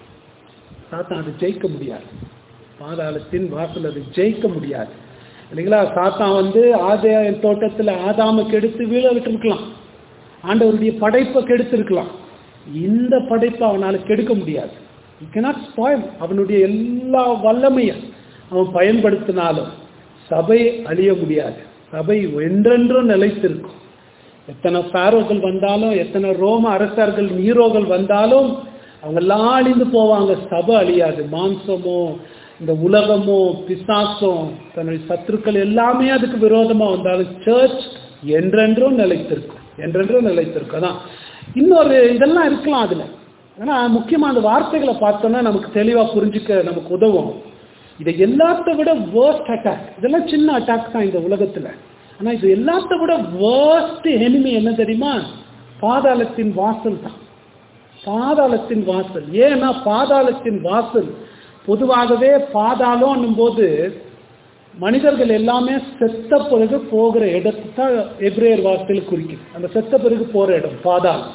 சாத்தான் அதை ஜெயிக்க முடியாது. பாதாளத்தின் வாசல் அதை ஜெயிக்க முடியாது இல்லைங்களா? சாத்தான் வந்து ஆதாய தோட்டத்தில் ஆதாம கெடுத்து வீழ விட்டுருக்கலாம், ஆண்டவருடைய படைப்பை கெடுத்திருக்கலாம். இந்த படைப்பை அவனால கெடுக்க முடியாது. He cannot spoil. அவனுடைய எல்லா வல்லமையை அவன் பயன்படுத்தினாலும் சபை அழிய முடியாது. சபை என்றென்றும் நிலைத்திருக்கும். எத்தனை பாரோக்கள் வந்தாலும், எத்தனை ரோம அரசர்கள் நீரோகள் வந்தாலும் அவங்க எல்லாம் அழிந்து போவாங்க. சபை அழியாது. மாம்சமோ இந்த உலகமோ பிசாசோ தன்னுடைய சத்துருக்கள் எல்லாமே அதுக்கு விரோதமா வந்தாலும் சர்ச் என்றென்றும் நிலைத்திருக்கும், என்றென்றும் நிலைத்திருக்கும். அதான் இன்னொரு இதெல்லாம் இருக்கலாம் அதுல. ஆனா முக்கியமா அந்த வார்த்தைகளை பார்த்தோம்னா நமக்கு தெளிவா புரிஞ்சுக்க நமக்கு உதவும். இதை எல்லாத்த விட வேர்ஸ்ட் அட்டாக், இதெல்லாம் சின்ன அட்டாக் தான் இந்த உலகத்துல. ஆனா இது எல்லாத்த விட வேர்ஸ்ட் எனிமி என்ன தெரியுமா? பாதாளத்தின் வாசல் தான். பாதாளத்தின் வாசல். ஏன்னா பாதாளத்தின் வாசல் பொதுவாகவே பாதாளம் போது மனிதர்கள் எல்லாமே செத்த பிறகு போகிற இடத்து தான் எபிரேயர் வார்த்தையில் குறிக்குது. அந்த செத்த பிறகு போற இடம் பாதாளம்.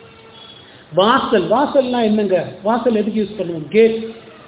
வாசல், வாசல்னா என்னங்க? வாசல் எதுக்கு யூஸ் பண்ணுவோம்? கேட்.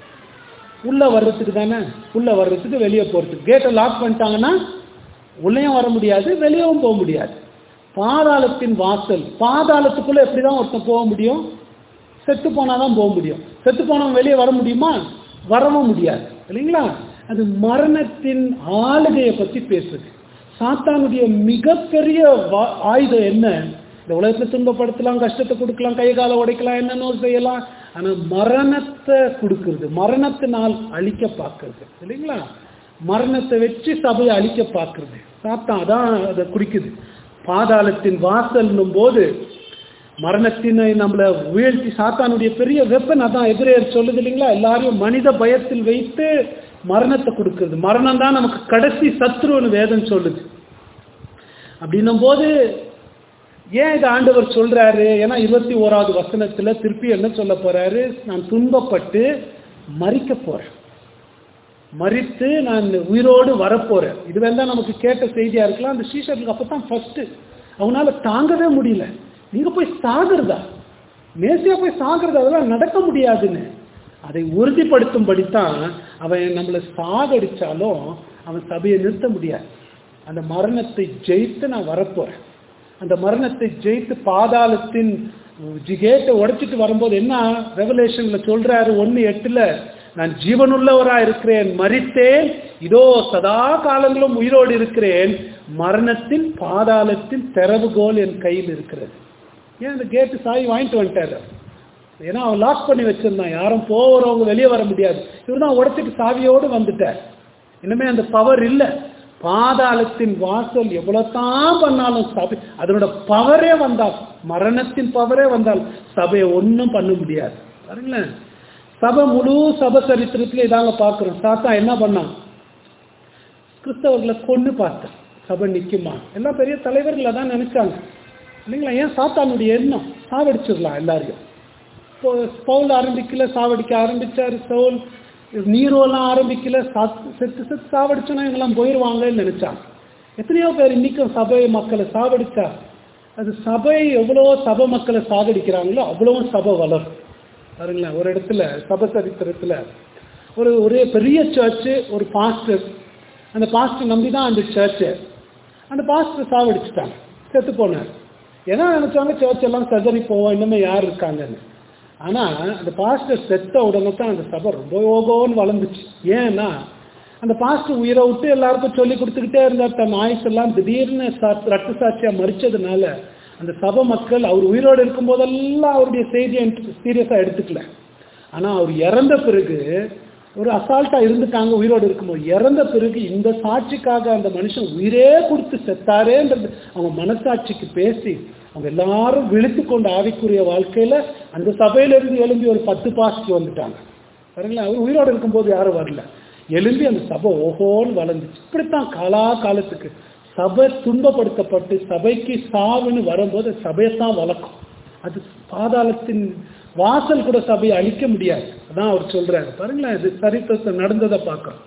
உள்ள வர்றதுக்கு தானே, உள்ள வர்றதுக்கு வெளியே போறதுக்கு. கேட்டை லாக் பண்ணிட்டாங்கன்னா உள்ளேயும் வர முடியாது, வெளியவும் போக முடியாது. பாதாளத்தின் வாசல். பாதாளத்துக்குள்ள எப்படிதான் ஒருத்தன் போக முடியும்? செத்து போனாதான் போக முடியும். செத்து போனவன் வெளியே வர முடியுமா? வரவும் முடியாது இல்லைங்களா? அது மரணத்தின் ஆளுகையை பத்தி பேசுது. சாத்தானுடைய மிகப்பெரிய ஆயுதம் என்ன? இந்த உலகத்துல துன்பப்படுத்தலாம், கஷ்டத்தை கொடுக்கலாம், கை காலை உடைக்கலாம், என்னென்ன செய்யலாம். ஆனா மரணத்தை கொடுக்கறது, மரணத்தினால் அழிக்க பார்க்கறது இல்லைங்களா? மரணத்தை வச்சு சபையை அழிக்க பார்க்கறது சாத்தான். அதான் அதை குறிக்குது. பாதாளத்தின் வாசல்னும் போது மரணத்தினை நம்மளை வீழ்த்தி சாத்தானுடைய பெரிய வெப்பன் அதான் எபிரேயர் சொல்லுது இல்லைங்களா? எல்லாரையும் மனித பயத்தில் வைத்து மரணத்தை கொடுக்கிறது. மரணம் தான் நமக்கு கடைசி சத்ருன்னு வேதம் சொல்லுது. அப்படின்னும் போது ஏன் இதை ஆண்டவர் சொல்றாரு? ஏன்னா இருபத்தி ஓராவது வசனத்துல திருப்பி என்ன சொல்ல போறாரு? நான் துன்பப்பட்டு மரிக்க போறேன், மரித்து நான் உயிரோடு வரப்போறேன். இது வேணா நமக்கு கேட்ட செய்தியா இருக்கலாம். அந்த சீஷர்களுக்கு அப்பதான் ஃபர்ஸ்ட் அவனால தாங்கவே முடியல. நீங்க போய் சாகுறதா, மேசியா போய் சாகுறதா, அதெல்லாம் நடக்க முடியாதுன்னு அதை உறுதிப்படுத்தும்படித்தான் அவன் நம்மளை சாகடிச்சாலும் அவன் சபையை நிறுத்த முடியாது. அந்த மரணத்தை ஜெயித்து நான் வரப்போறேன். அந்த மரணத்தை ஜெயித்து பாதாளத்தின் கேட்டை உடைச்சிட்டு வரும்போது என்ன ரெவலேஷன்ல சொல்றாரு? ஒன்னு எட்டுல நான் ஜீவனுள்ளவரா இருக்கிறேன், மரித்தேன், இதோ சதா காலங்களும் உயிரோடு இருக்கிறேன், மரணத்தின் பாதாளத்தின் திறவுகோல் என் கையில் இருக்கிறது. ஏன் அந்த கேட்டு சாவி வாங்கிட்டு வந்துட்டாரு? ஏன்னா அவன் லாக் பண்ணி வச்சிருந்தான், யாரும் போறவங்க வெளியே வர முடியாது. இவர் தான் உடைச்சிட்டு சாவியோடு வந்துட்டார். இனிமே அந்த பவர் இல்லை. பாதாளத்தின் வாசல் எவ்வளவுதான் பண்ணாலும் சபை, அதனோட பவரே வந்தால், மரணத்தின் பவரே வந்தால் சபையை ஒன்றும் பண்ண முடியாது. பாருங்களேன், சபை முழு சபை சரித்திரத்துல இதாங்க பார்க்கிறோம். சாத்தா என்ன பண்ணான்? கிறிஸ்தவர்களை கொண்டு பார்த்தான். சபை நிக்குமா? எல்லாம் பெரிய தலைவர்களை தான் நினைச்சாங்க இல்லைங்களா? ஏன் சாத்தானுடைய எண்ணம் சாவடிச்சிடலாம் எல்லாரையும். பவுல் ஆரம்பிக்கல, சாவடிக்க ஆரம்பிச்சாரு. சவுல், நீரோலாம் ஆரம்பிக்கல, செத்து செத்து சாவடிச்சோன்னா இவங்கெல்லாம் போயிடுவாங்கன்னு நினைச்சாங்க. எத்தனையோ பேர் இன்னைக்கும் சபை மக்களை சாவடிச்சா, அது சபை எவ்வளோ சபை மக்களை சாவடிக்கிறாங்களோ அவ்வளவும் சபை வளரும். பாருங்களேன், ஒரு இடத்துல சபை சரித்திரத்துல ஒரு ஒரே பெரிய சர்ச்சு, ஒரு பாஸ்டர், அந்த பாஸ்டர் நம்பி தான் அந்த சர்ச்சு, அந்த பாஸ்டர் சாவடிச்சுட்டாங்க, செத்து போனார். ஏன்னா நினைச்சாங்க சர்ச் எல்லாம் சதறி போவோம், இன்னுமே யார் இருக்காங்கன்னு. ஆனா அந்த பாஸ்டர் செத்த உடனே தான் அந்த சபை ரொம்ப ஓகோன்னு வளர்ந்துச்சு. ஏன்னா அந்த பாஸ்டர் உயிரை விட்டு எல்லாருக்கும் சொல்லி கொடுத்துக்கிட்டே இருந்தார். தன் ஆயுசெல்லாம் திடீர்னு ரத்த சாட்சியா மறிச்சதுனால அந்த சபை மக்கள் அவர் உயிரோடு இருக்கும் போதெல்லாம் அவருடைய செய்தியை சீரியஸா எடுத்துக்கல. ஆனா அவர் இறந்த பிறகு ஒரு அசால்ட்டா இருந்துட்டாங்க. உயிரோடு இருக்கும்போது இறந்த பிறகு இந்த சாட்சிக்காக அந்த மனுஷன் உயிரே கொடுத்து செத்தாரேன்றது அவங்க மனசாட்சிக்கு பேசி அவங்க எல்லாரும் விழித்து கொண்டு ஆவிக்குரிய வாழ்க்கையில அந்த சபையிலிருந்து எழும்பி ஒரு பத்து பாஸ்ட் வந்துட்டாங்க. பாருங்களேன், அவர் உயிரோடு இருக்கும்போது யாரும் வரல, எழும்பி அந்த சபை ஓஹோன்னு வளர்ந்துச்சு. இப்படித்தான் காலா காலத்துக்கு சபை துன்பப்படுத்தப்பட்டு சபைக்கு சாவுன்னு வரும்போது சபையத்தான் வளர்க்கும். அது பாதாளத்தின் வாசல் கூட சபையை அழிக்க முடியாது. அதான் அவர் சொல்றாரு. பாருங்களேன், இது சரித்திரத்தை நடந்ததை பார்க்கிறோம்.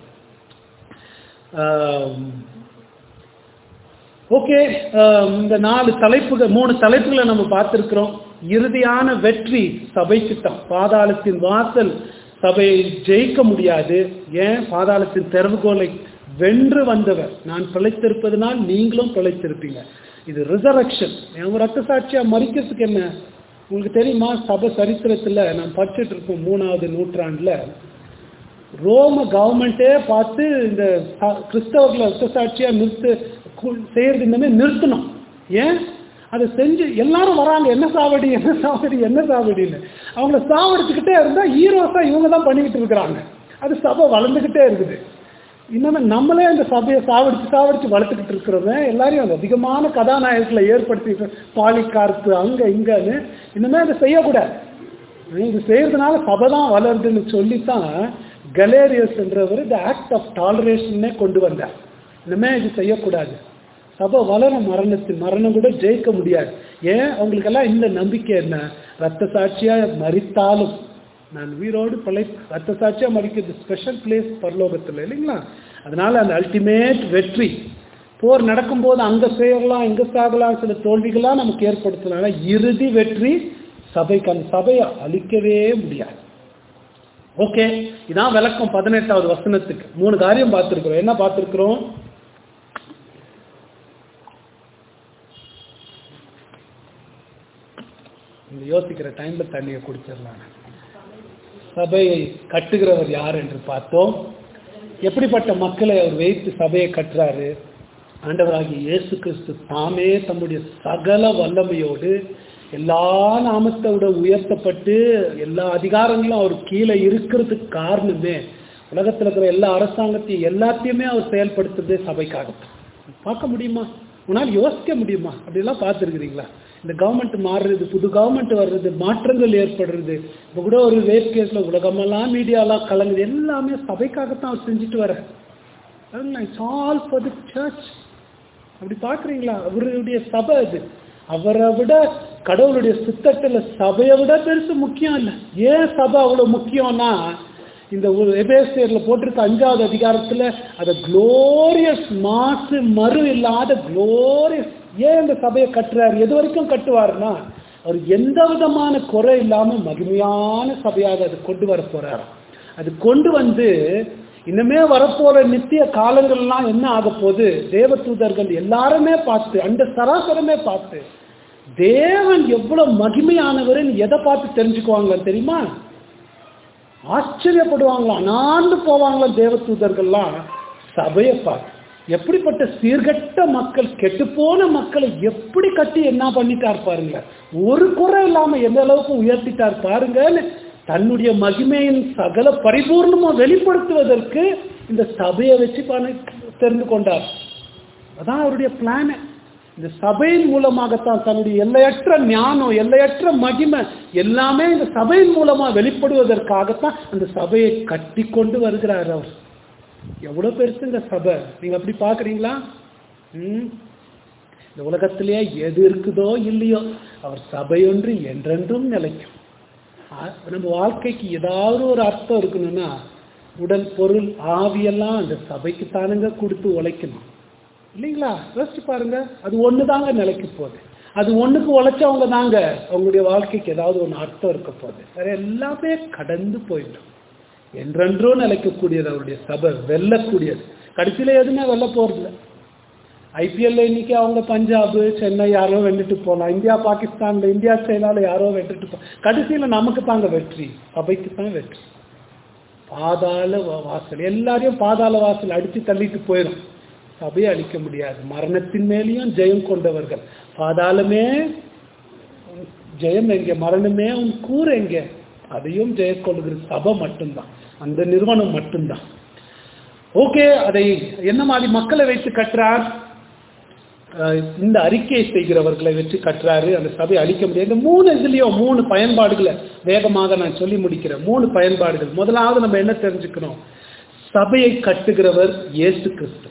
ஓகே, இந்த நாலு தலைப்புகள், மூணு தலைப்புகளை நம்ம பார்த்திருக்கிறோம். இறுதியான வெற்றி சபைக்கு தான். பாதாளத்தின் வாசல் சபையை ஜெயிக்க முடியாது. ஏன்? பாதாளத்தின் திறவுகோலை வென்று வந்தவர். நான் பிழைத்திருப்பதனால் நீங்களும் பிழைத்திருப்பீங்க. இது ரிசரக்ஷன். ரத்த சாட்சியா மறிக்கிறதுக்கு என்ன உங்களுக்கு தெரியுமா? சபை சரித்திரத்துல நான் படிச்சுட்டு இருக்கோம், மூணாவது நூற்றாண்டுல ரோம கவர்மெண்டே பார்த்து இந்த கிறிஸ்தவர்களை ரத்த சாட்சியா நிறுத்து செய்யறது இன்னமே நிறுத்தணும். ஏன்? அதை செஞ்சு எல்லாரும் வராங்க, என்ன சாவடி என்ன சாவடி என்ன சாவடின்னு அவங்கள சாவடிச்சுக்கிட்டே இருந்தா ஹீரோஸா இவங்க தான் பண்ணிக்கிட்டு இருக்கிறாங்க. அது சபை வளர்ந்துகிட்டே இருக்குது. இன்னுமே நம்மளே அந்த சபையை சாவடிச்சு சாவடிச்சு வளர்த்துக்கிட்டு இருக்கிறவங்க எல்லாரையும் அந்த அதிகமான கதாநாயகங்களை ஏற்படுத்தி பாலிகார்ப்பு அங்க இங்கன்னு இன்னுமே அதை செய்யக்கூடாது. இது செய்யறதுனால சபை தான் வளருதுன்னு சொல்லித்தான் கலேரியஸ் என்றவர் இந்த ஆக்ட் ஆஃப் டாலரேஷனே கொண்டு வந்தார். இனிமே இது செய்யக்கூடாது, சபை வளர மரணத்தின் மரணம் கூட ஜெயிக்க முடியாது. ஏன் அவங்களுக்கெல்லாம் இந்த நம்பிக்கை என்ன? ரத்த சாட்சியா மரித்தாலும் நான் உயிரோடு பழை ரத்த சாட்சியா மறிக்கிறது ஸ்பெஷல் பிளேஸ் பரலோகத்தில் இல்லைங்களா? அதனால அந்த அல்டிமேட் வெற்றி போர் நடக்கும்போது அங்க செய்யலாம் இங்க சாகலாம், சில தோல்விகளாக நமக்கு ஏற்படுத்தலாம். இறுதி வெற்றி சபைக்கு, அந்த சபையை அழிக்கவே முடியாது. ஓகே, இதான் விளக்கம் பதினெட்டாவது வசனத்துக்கு. மூணு காரியம் பார்த்திருக்கிறோம். என்ன பார்த்திருக்கிறோம்? யோசிக்கிற டைம்ல தண்ணியை குடிச்சிடலாம். சபையை கட்டுகிறவர் யார் என்று பார்த்தோம். எப்படிப்பட்ட மக்களை அவர் வைத்து சபையை கட்டுறாரு? ஆண்டவராகிய இயேசு கிறிஸ்து தாமே தம்முடைய சகல வல்லமையோடு எல்லா நாமத்தை விட உயர்த்தப்பட்டு எல்லா அதிகாரங்களும் அவர் கீழே இருக்கிறதுக்கு காரணமே உலகத்தில் இருக்கிற எல்லா அரசாங்கத்தையும் எல்லாத்தையுமே அவர் செயல்படுத்துறதே சபைக்காகத்தான். பார்க்க முடியுமா? உன்னால் யோசிக்க முடியுமா? அப்படிலாம் பார்த்துருக்கிறீங்களா? இந்த கவர்மெண்ட் மாறுறது, புது கவர்மெண்ட் வர்றது, மாற்றங்கள் ஏற்படுறது, இப்போ கூட ஒரு ரேப் கேஸில் உலகமெல்லாம் மீடியாலாம் கலங்குது, எல்லாமே சபைக்காகத்தான் அவர் செஞ்சுட்டு வர. It's all for the church. அப்படி பார்க்குறீங்களா? அவருடைய சபை அது. அவரை விட கடவுளுடைய சித்தத்தில் சபையை விட பெருசு முக்கியம் இல்லை. ஏன் சபை அவ்வளோ முக்கியம்னா, இந்த எபேசியரில் போட்டிருக்க அஞ்சாவது அதிகாரத்தில் அதை குளோரியஸ் மாசு மறு இல்லாத குளோரியஸ். ஏன் இந்த சபையை கட்டுறாரு? எது வரைக்கும் கட்டுவாருன்னா, அவர் எந்த விதமான குறை இல்லாமல் மகிமையான சபையாக அது கொண்டு வர போறாரு. அது கொண்டு வந்து இன்னுமே வரப்போற நித்திய காலங்கள்லாம் என்ன ஆக போகுது? தேவதூதர்கள் எல்லாருமே பார்த்து, அந்த சராசரமே பார்த்து தேவன் எவ்வளவு மகிமையானவர்னு எதை பார்த்து தெரிஞ்சுக்குவாங்க தெரியுமா? ஆச்சரியப்படுவாங்களாம், அனாண்டு போவாங்களாம் தேவதூதர்கள்லாம் சபையை பார்த்து. எப்படிப்பட்ட சீர்கட்ட மக்கள், கெட்டு போன மக்களை எப்படி கட்டி என்ன பண்ணிட்டார் பாருங்க, ஒரு குறை இல்லாம எந்த அளவுக்கு உயர்த்திட்டார் பாருங்கன்னு தன்னுடைய மகிமையின் சகல பரிபூர்ணமா வெளிப்படுத்துவதற்கு இந்த சபையை வச்சு தெரிந்து கொண்டார். அதான் அவருடைய பிளான். இந்த சபையின் மூலமாகத்தான் தன்னுடைய எல்லையற்ற ஞானம், எல்லையற்ற மகிமை எல்லாமே இந்த சபையின் மூலமா வெளிப்படுவதற்காகத்தான் அந்த சபையை கட்டி கொண்டு வருகிறார் அவர். எவ்வளவு பெருசு இந்த சபை, நீங்க அப்படி பாக்குறீங்களா? உம் இந்த உலகத்திலேயே எது இருக்குதோ இல்லையோ அவர் சபை ஒன்று என்றென்றும் நிலைக்கும். நம்ம வாழ்க்கைக்கு ஏதாவது ஒரு அர்த்தம் இருக்கணும்னா உடல் பொருள் ஆவியெல்லாம் அந்த சபைக்கு தானுங்க கொடுத்து உழைக்கணும் இல்லைங்களா? யோசிச்சு பாருங்க. அது ஒன்று தாங்க நிலைக்கு போகுது. அது ஒன்றுக்கு உழைச்சவங்க தாங்க அவங்களுடைய வாழ்க்கைக்கு ஏதாவது ஒன்று அர்த்தம் இருக்க போகுது. வேற எல்லாமே கடந்து போயிடும். என்றென்றும் நிலைக்கக்கூடியது அவருடைய சபை, வெல்லக்கூடியது. கடைசியில் எதுவுமே வெல்ல போறதில்ல. ஐபிஎல்ல இன்னைக்கு அவங்க பஞ்சாப் சென்னை யாரோ வென்றுட்டு போகலாம், இந்தியா பாகிஸ்தான்ல இந்தியா சைனால யாரோ வென்றுட்டு போகலாம். கடைசியில் நமக்கு தாங்க வெற்றி, சபைக்கு தான் வெற்றி. பாதாள வாசல் எல்லாரையும் பாதாள வாசல் அடிச்சு தள்ளிட்டு போயிடும், சபையை அழிக்க முடியாது. மரணத்தின் மேலேயும் ஜெயம் கொண்டவர்கள். பாதாளமே ஜெயம் எங்கே, மரணமே உன் கூறு எங்கே, அதையும் ஜெய கொள்கிற சபை மட்டும்தான், அந்த நிறுவனம் மட்டும்தான். ஓகே, அதை என்ன மாதிரி மக்களை வைத்து கட்டுறார்? இந்த அறிக்கையை செய்கிறவர்களை வச்சு கட்டுறாரு. அந்த சபையை அழிக்க முடியாது. இந்த மூணு இதுலயும் மூணு பயன்பாடுகளை வேகமாக நான் சொல்லி முடிக்கிறேன். மூணு பயன்பாடுகள். முதலாவது நம்ம என்ன தெரிஞ்சுக்கணும்? சபையை கட்டுகிறவர் இயேசு கிறிஸ்து.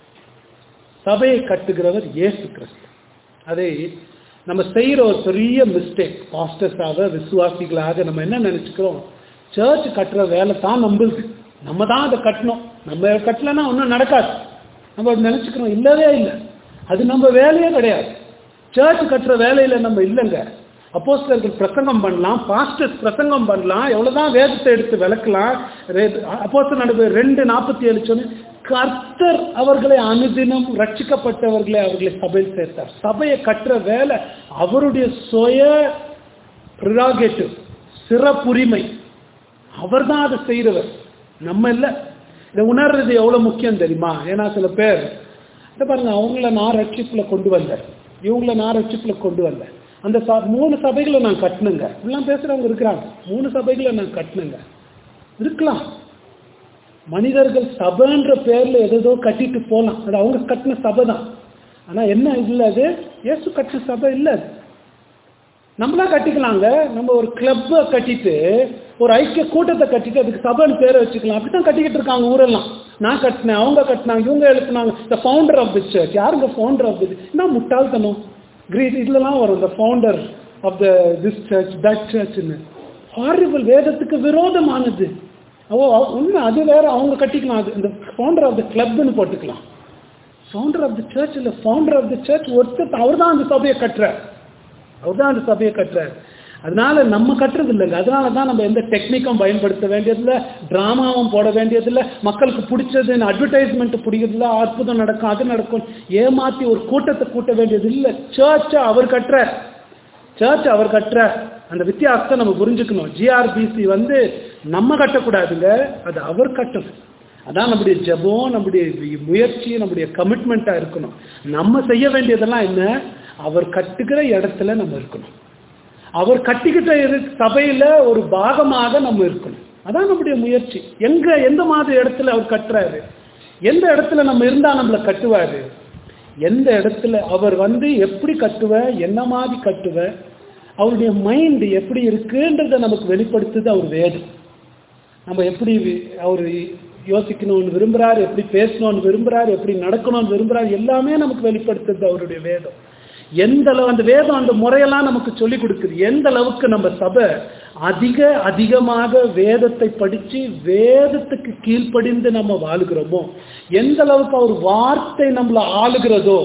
சபையை கட்டுகிறவர் இயேசு கிறிஸ்து. அதை நம்ம செய்யற ஒரு பெரிய மிஸ்டேக். பாஸ்டர்ஸாக விசுவாசிகளாக நம்ம என்ன நினைச்சுக்கிறோம்? சர்ச் கட்டுற வேலை தான் நம்மளுக்கு, நம்ம தான் அதை கட்டணும், நம்ம கட்டலன்னா ஒன்றும் நடக்காது நம்ம நினைச்சுக்கிறோம். இல்லவே இல்லை, அது நம்ம வேலையே கிடையாது. சர்ச் கட்டுற வேலையில நம்ம இல்லைங்க. அப்போஸ்தலர்கள் பிரசங்கம் பண்ணலாம், பாஸ்டர்ஸ் பிரசங்கம் பண்ணலாம், எவ்வளவுதான் வேதத்தை எடுத்து விளக்கலாம். அப்போஸ்தலர் நடுவே ரெண்டு நாற்பத்தி ஏழு சொன்னு கர்த்தர் அவர்களை அனுதினம் ரட்சிக்கப்பட்டவர்களை அவர்களை சபையில் சேர்த்தார். சபையை கட்டுற வேலை அவருடைய சுய ப்ரிராகேட்டிவ், சிறப்புரிமை. அவர் தான் அதை செய்கிறவர், நம்ம இல்லை. இதை உணர்றது எவ்வளவு முக்கியம் தெரியுமா? ஏன்னா சில பேர் பாருங்க, அவங்கள நான் ரட்சிப்புல கொண்டு வரல, இவங்கள நான் ரட்சிப்புல கொண்டு வரல, அந்த மூணு சபைகளை நான் கட்டணுங்க இப்படிலாம் பேசுறவங்க இருக்கிறாங்க. மூணு சபைகளை நான் கட்டணுங்க இருக்கலாம். மனிதர்கள் சபைன்ற பேர்ல எதோ கட்டிட்டு போகலாம், அது அவங்க கட்டின சபை தான். ஆனா என்ன இல்லை, அது இயேசு கட்டின சபை இல்லை. நம்மளா கட்டிக்கலாங்க. நம்ம ஒரு கிளப்பை கட்டிட்டு ஒரு ஐக்கிய கூட்டத்தை கட்டிட்டு அதுக்கு சபைன்னு பேரை வச்சுக்கலாம். அப்படித்தான் கட்டிக்கிட்டு இருக்காங்க ஊரெல்லாம். நான் கட்டினேன், அவங்க கட்டினாங்க, இவங்க எழுப்பினாங்க. The founder of the church. யாருங்க ஃபவுண்டர் ஆஃப் தி? என்ன முட்டாள்தனம் கிரீட் இதுலலாம் வரும். The founder of the this church that சர்ச்னு ஹாரிபிள், வேதத்துக்கு விரோதமானது. ஓ உண்மை, அது வேற. அவங்க கட்டிக்கலாம். அது இந்த ஃபவுண்டர் ஆஃப் த கிளப்னு போட்டுக்கலாம். ஃபவுண்டர் ஆஃப் தி சர்ச் இல்லை, ஃபவுண்டர் ஆஃப் தி சர்ச் ஒருத்தர். அவர் தான் அந்த சபையை கட்டுறார். அவர் தான் அந்த சபையை கட்டுறார். அதனால நம்ம கட்டுறது இல்லைங்க. அதனால தான் நம்ம எந்த டெக்னிக்கும் பயன்படுத்த வேண்டியதில்லை, டிராமாவும் போட வேண்டியதில்லை, மக்களுக்கு பிடிச்சது அட்வர்டைஸ்மெண்ட் பிடிக்கிறதுல அற்புதம் நடக்கும் அது நடக்கும் ஏமாற்றி ஒரு கூட்டத்தை கூட்ட வேண்டியது இல்லை. சர்ச்சை அவர் கட்டுறார். சர்ச் அவர் கட்டுறார். அந்த வித்தியாசத்தை நம்ம புரிஞ்சுக்கணும். ஜிஆர்பிசி வந்து நம்ம கட்டக்கூடாதுங்க, அது அவர் கட்டணும். அதான் நம்முடைய ஜெபம், நம்முடைய முயற்சி, நம்முடைய கமிட்மெண்ட்டா இருக்கணும். நம்ம செய்ய வேண்டியதெல்லாம் என்ன? அவர் கட்டுகிற இடத்துல நம்ம இருக்கணும். அவர் கட்டிக்கிட்ட சபையில ஒரு பாகமாக நம்ம இருக்கணும். அதான் நம்முடைய முயற்சி. எங்க எந்த மாதிரி இடத்துல அவர் கட்டுறாரு, எந்த இடத்துல நம்ம இருந்தா நம்மளை கட்டுவாரு, எந்த இடத்துல அவர் வந்து எப்படி கட்டுவ, என்ன மாதிரி கட்டுவ, அவருடைய மைண்ட் எப்படி இருக்குன்றத நமக்கு வெளிப்படுத்துது அவர் வேதம். நம்ம எப்படி அவர் யோசிக்கணும்னு விரும்புறாரு, எப்படி பேசணும்னு விரும்புறாரு, எப்படி நடக்கணும்னு விரும்புறாரு, எல்லாமே நமக்கு வெளிப்படுத்துது அவருடைய வேதம். எந்த அளவு அந்த வேதம் அந்த முறையெல்லாம் நமக்கு சொல்லி கொடுக்குது. எந்த அளவுக்கு நம்ம சபை அதிக அதிகமாக வேதத்தை படிச்சு வேதத்துக்கு கீழ்ப்படிந்து நம்ம வாழுகிறோமோ, எந்த அளவுக்கு அவர் வார்த்தை நம்மளை ஆளுகிறதோ,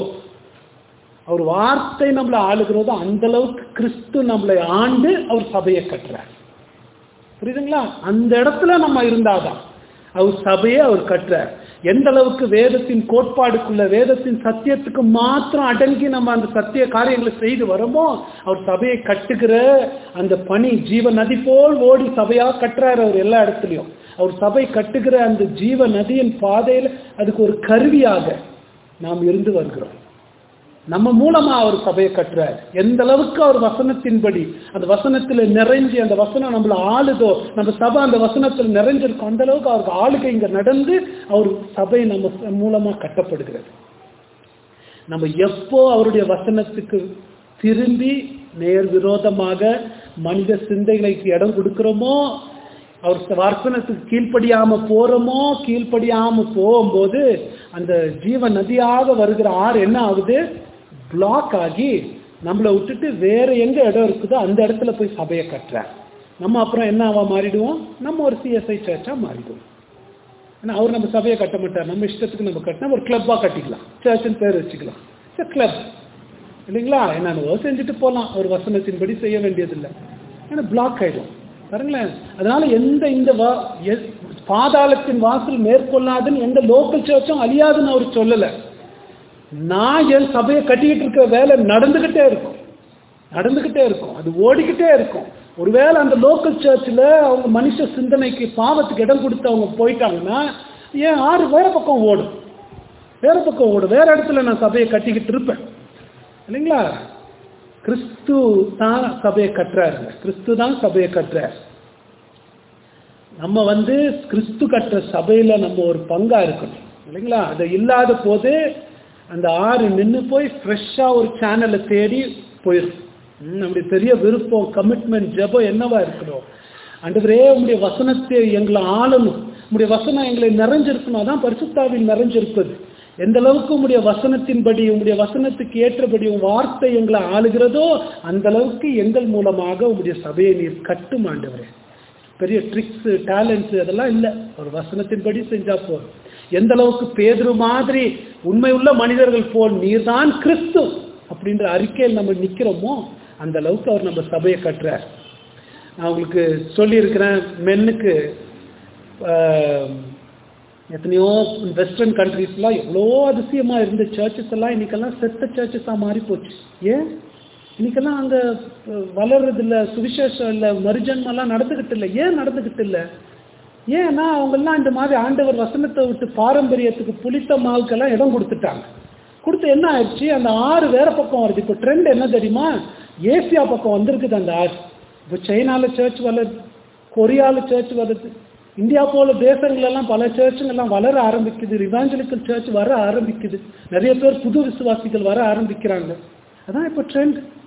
அவர் வார்த்தை நம்மளை ஆளுகிறதோ அந்த அளவுக்கு கிறிஸ்து நம்மளை ஆண்டு அவர் சபையை கட்டுறார். புரியுதுங்களா? அந்த இடத்துல நம்ம இருந்தாதான் அவர் சபையை அவர் கட்டுறார். எந்த அளவுக்கு வேதத்தின் கோட்பாடுக்குள்ள வேதத்தின் சத்தியத்துக்கு மாத்திரம் அடங்கி நம்ம அந்த சத்திய காரியங்களை செய்து வரோமோ, அவர் சபையை கட்டுகிற அந்த பணி ஜீவ நதி போல் ஓடி சபையா கட்டுறாரு. அவர் எல்லா இடத்துலையும் அவர் சபை கட்டுகிற அந்த ஜீவ நதியின் பாதையில் அதுக்கு ஒரு கருவியாக நாம் இருந்து வருகிறோம். நம்ம மூலமா அவர் சபையை கட்டுறார். எந்த அளவுக்கு அவர் வசனத்தின்படி அந்த வசனத்துல நிறைஞ்சு அந்த வசனம் நம்மள ஆளுதோ, நம்ம சபை அந்த வசனத்தில் நிறைஞ்சிருக்கும், அந்த அளவுக்கு அவருக்கு ஆளுகை இங்க நடந்து அவர் சபை நம்ம மூலமா கட்டப்படுகிறது. நம்ம எப்போ அவருடைய வசனத்துக்கு திரும்பி நேர் விரோதமாக மனித சிந்தைகளுக்கு இடம் கொடுக்கிறோமோ, அவர் வசனத்துக்கு கீழ்ப்படியாம போறோமோ, கீழ்ப்படியாம போகும்போது அந்த ஜீவ நதியாக வருகிற ஆறு என்ன ஆகுது? பிளாக் ஆகி நம்மளை விட்டுட்டு வேற எங்க இடம் இருக்குதோ அந்த இடத்துல போய் சபையை கட்டுறார். நம்ம அப்புறம் என்ன ஆவா மாறிடுவோம்? நம்ம ஒரு சிஎஸ்ஐ சர்ச்சா மாறிடுவோம். ஏன்னா அவர் நம்ம சபையை கட்ட மாட்டார். நம்ம இஷ்டத்துக்கு நம்ம கட்டினா ஒரு கிளப்பா கட்டிக்கலாம், சர்ச்சுன்னு பேர் வச்சுக்கலாம், கிளப் இல்லைங்களா? என்னென்னவோ செஞ்சுட்டு போகலாம், ஒரு வசனத்தின்படி செய்ய வேண்டியதில்லை. ஏன்னா பிளாக் ஆயிடும் பாருங்களேன். அதனால எந்த இந்த பாதாளத்தின் வாசல் மேற்கொள்ளாதுன்னு எந்த லோக்கல் சர்ச்சும் அழியாதுன்னு அவர் சொல்லலை. நான் என் சபையை கட்டிக்கிட்டு இருக்கிற வேலை நடந்துகிட்டே இருக்கும், நடந்துகிட்டே இருக்கும், அது ஓடிக்கிட்டே இருக்கும். ஒருவேளை அந்த லோக்கல் சர்ச்சில் அவங்க மனுஷ சிந்தனைக்கு பாவத்துக்கு இடம் கொடுத்து அவங்க போயிட்டாங்கன்னா ஏன் ஆறு வேற பக்கம் ஓடும், வேற பக்கம் ஓடும், வேற இடத்துல நான் சபையை கட்டிக்கிட்டு இருப்பேன் இல்லைங்களா? கிறிஸ்து தான் சபையை கட்டுறாரு, கிறிஸ்து தான் சபையை கட்டுறார். நம்ம வந்து கிறிஸ்து கட்டுற சபையில நம்ம ஒரு பங்கா இருக்கணும் இல்லைங்களா? அது இல்லாத போது அந்த ஆறு நின்று போய் ஃப்ரெஷ்ஷா ஒரு சேனலை தேடி போயிடும். நம்முடைய பெரிய விருப்பம், கமிட்மெண்ட், ஜெபம் என்னவா இருக்கணும்? ஆண்டவரே உங்களுடைய வசனத்தை எங்களை ஆளணும், உங்களுடைய வசனம் எங்களை நிறைஞ்சிருக்கணும். அதான் பரிசுத்தாவில் நிறைஞ்சிருப்பது. எந்த அளவுக்கு உங்களுடைய வசனத்தின்படி உங்களுடைய வசனத்துக்கு ஏற்றபடி உங்க வார்த்தை எங்களை ஆளுகிறதோ அந்த அளவுக்கு எங்கள் மூலமாக உங்களுடைய சபையை நீர் கட்டும் ஆண்டவரே. பெரிய ட்ரிக்ஸ், டேலண்ட்ஸ் அதெல்லாம் இல்லை, ஒரு வசனத்தின்படி செஞ்சா போதும். எந்த அளவுக்கு பேதுரு மாதிரி உண்மை உள்ள மனிதர்கள் போல் நீர்தான் கிறிஸ்து அப்படின்ற அறிக்கையில் நம்ம நிக்கிறோமோ அந்த அளவுக்கு அவர் நம்ம சபையை கட்டுறார். நான் உங்களுக்கு சொல்லியிருக்கிறேன், மென்னுக்கு எத்தனையோ வெஸ்டர்ன் கண்ட்ரீஸ்லாம் எவ்வளோ அதிசயமா இருந்த சர்ச்சஸ் எல்லாம் இன்னைக்கெல்லாம் செத்த சர்ச்சஸாக மாறி போச்சு. ஏன்? இன்னைக்கெல்லாம் அங்கே வளர்றது இல்லை, சுவிசேஷம் இல்லை, மறுஜன்மெல்லாம் நடந்துக்கிட்டு இல்லை. ஏன் நடந்துக்கிட்டு இல்லை? ஏன்னா அவங்கெல்லாம் இந்த மாதிரி ஆண்டவர் வசனத்தை விட்டு பாரம்பரியத்துக்கு புளித்த மாவுக்கெல்லாம் இடம் கொடுத்துட்டாங்க. கொடுத்து என்ன ஆயிடுச்சு? அந்த ஆறு வேற பக்கம் வருது. இப்போ ட்ரெண்ட் என்ன தெரியுமா? ஏசியா பக்கம் வந்திருக்குது அந்த ஆறு. இப்போ சைனால சர்ச் வளருது, கொரியாவில் சர்ச் வருது, இந்தியா போல தேசங்களெல்லாம் பல சர்ச்சுங்கெல்லாம் வளர ஆரம்பிக்குது, ரிவாஞ்சலிக்கல் சர்ச் வர ஆரம்பிக்குது, நிறைய பேர் புது விசுவாசிகள் வர ஆரம்பிக்கிறாங்க. அதான் இப்போ ட்ரெண்ட்.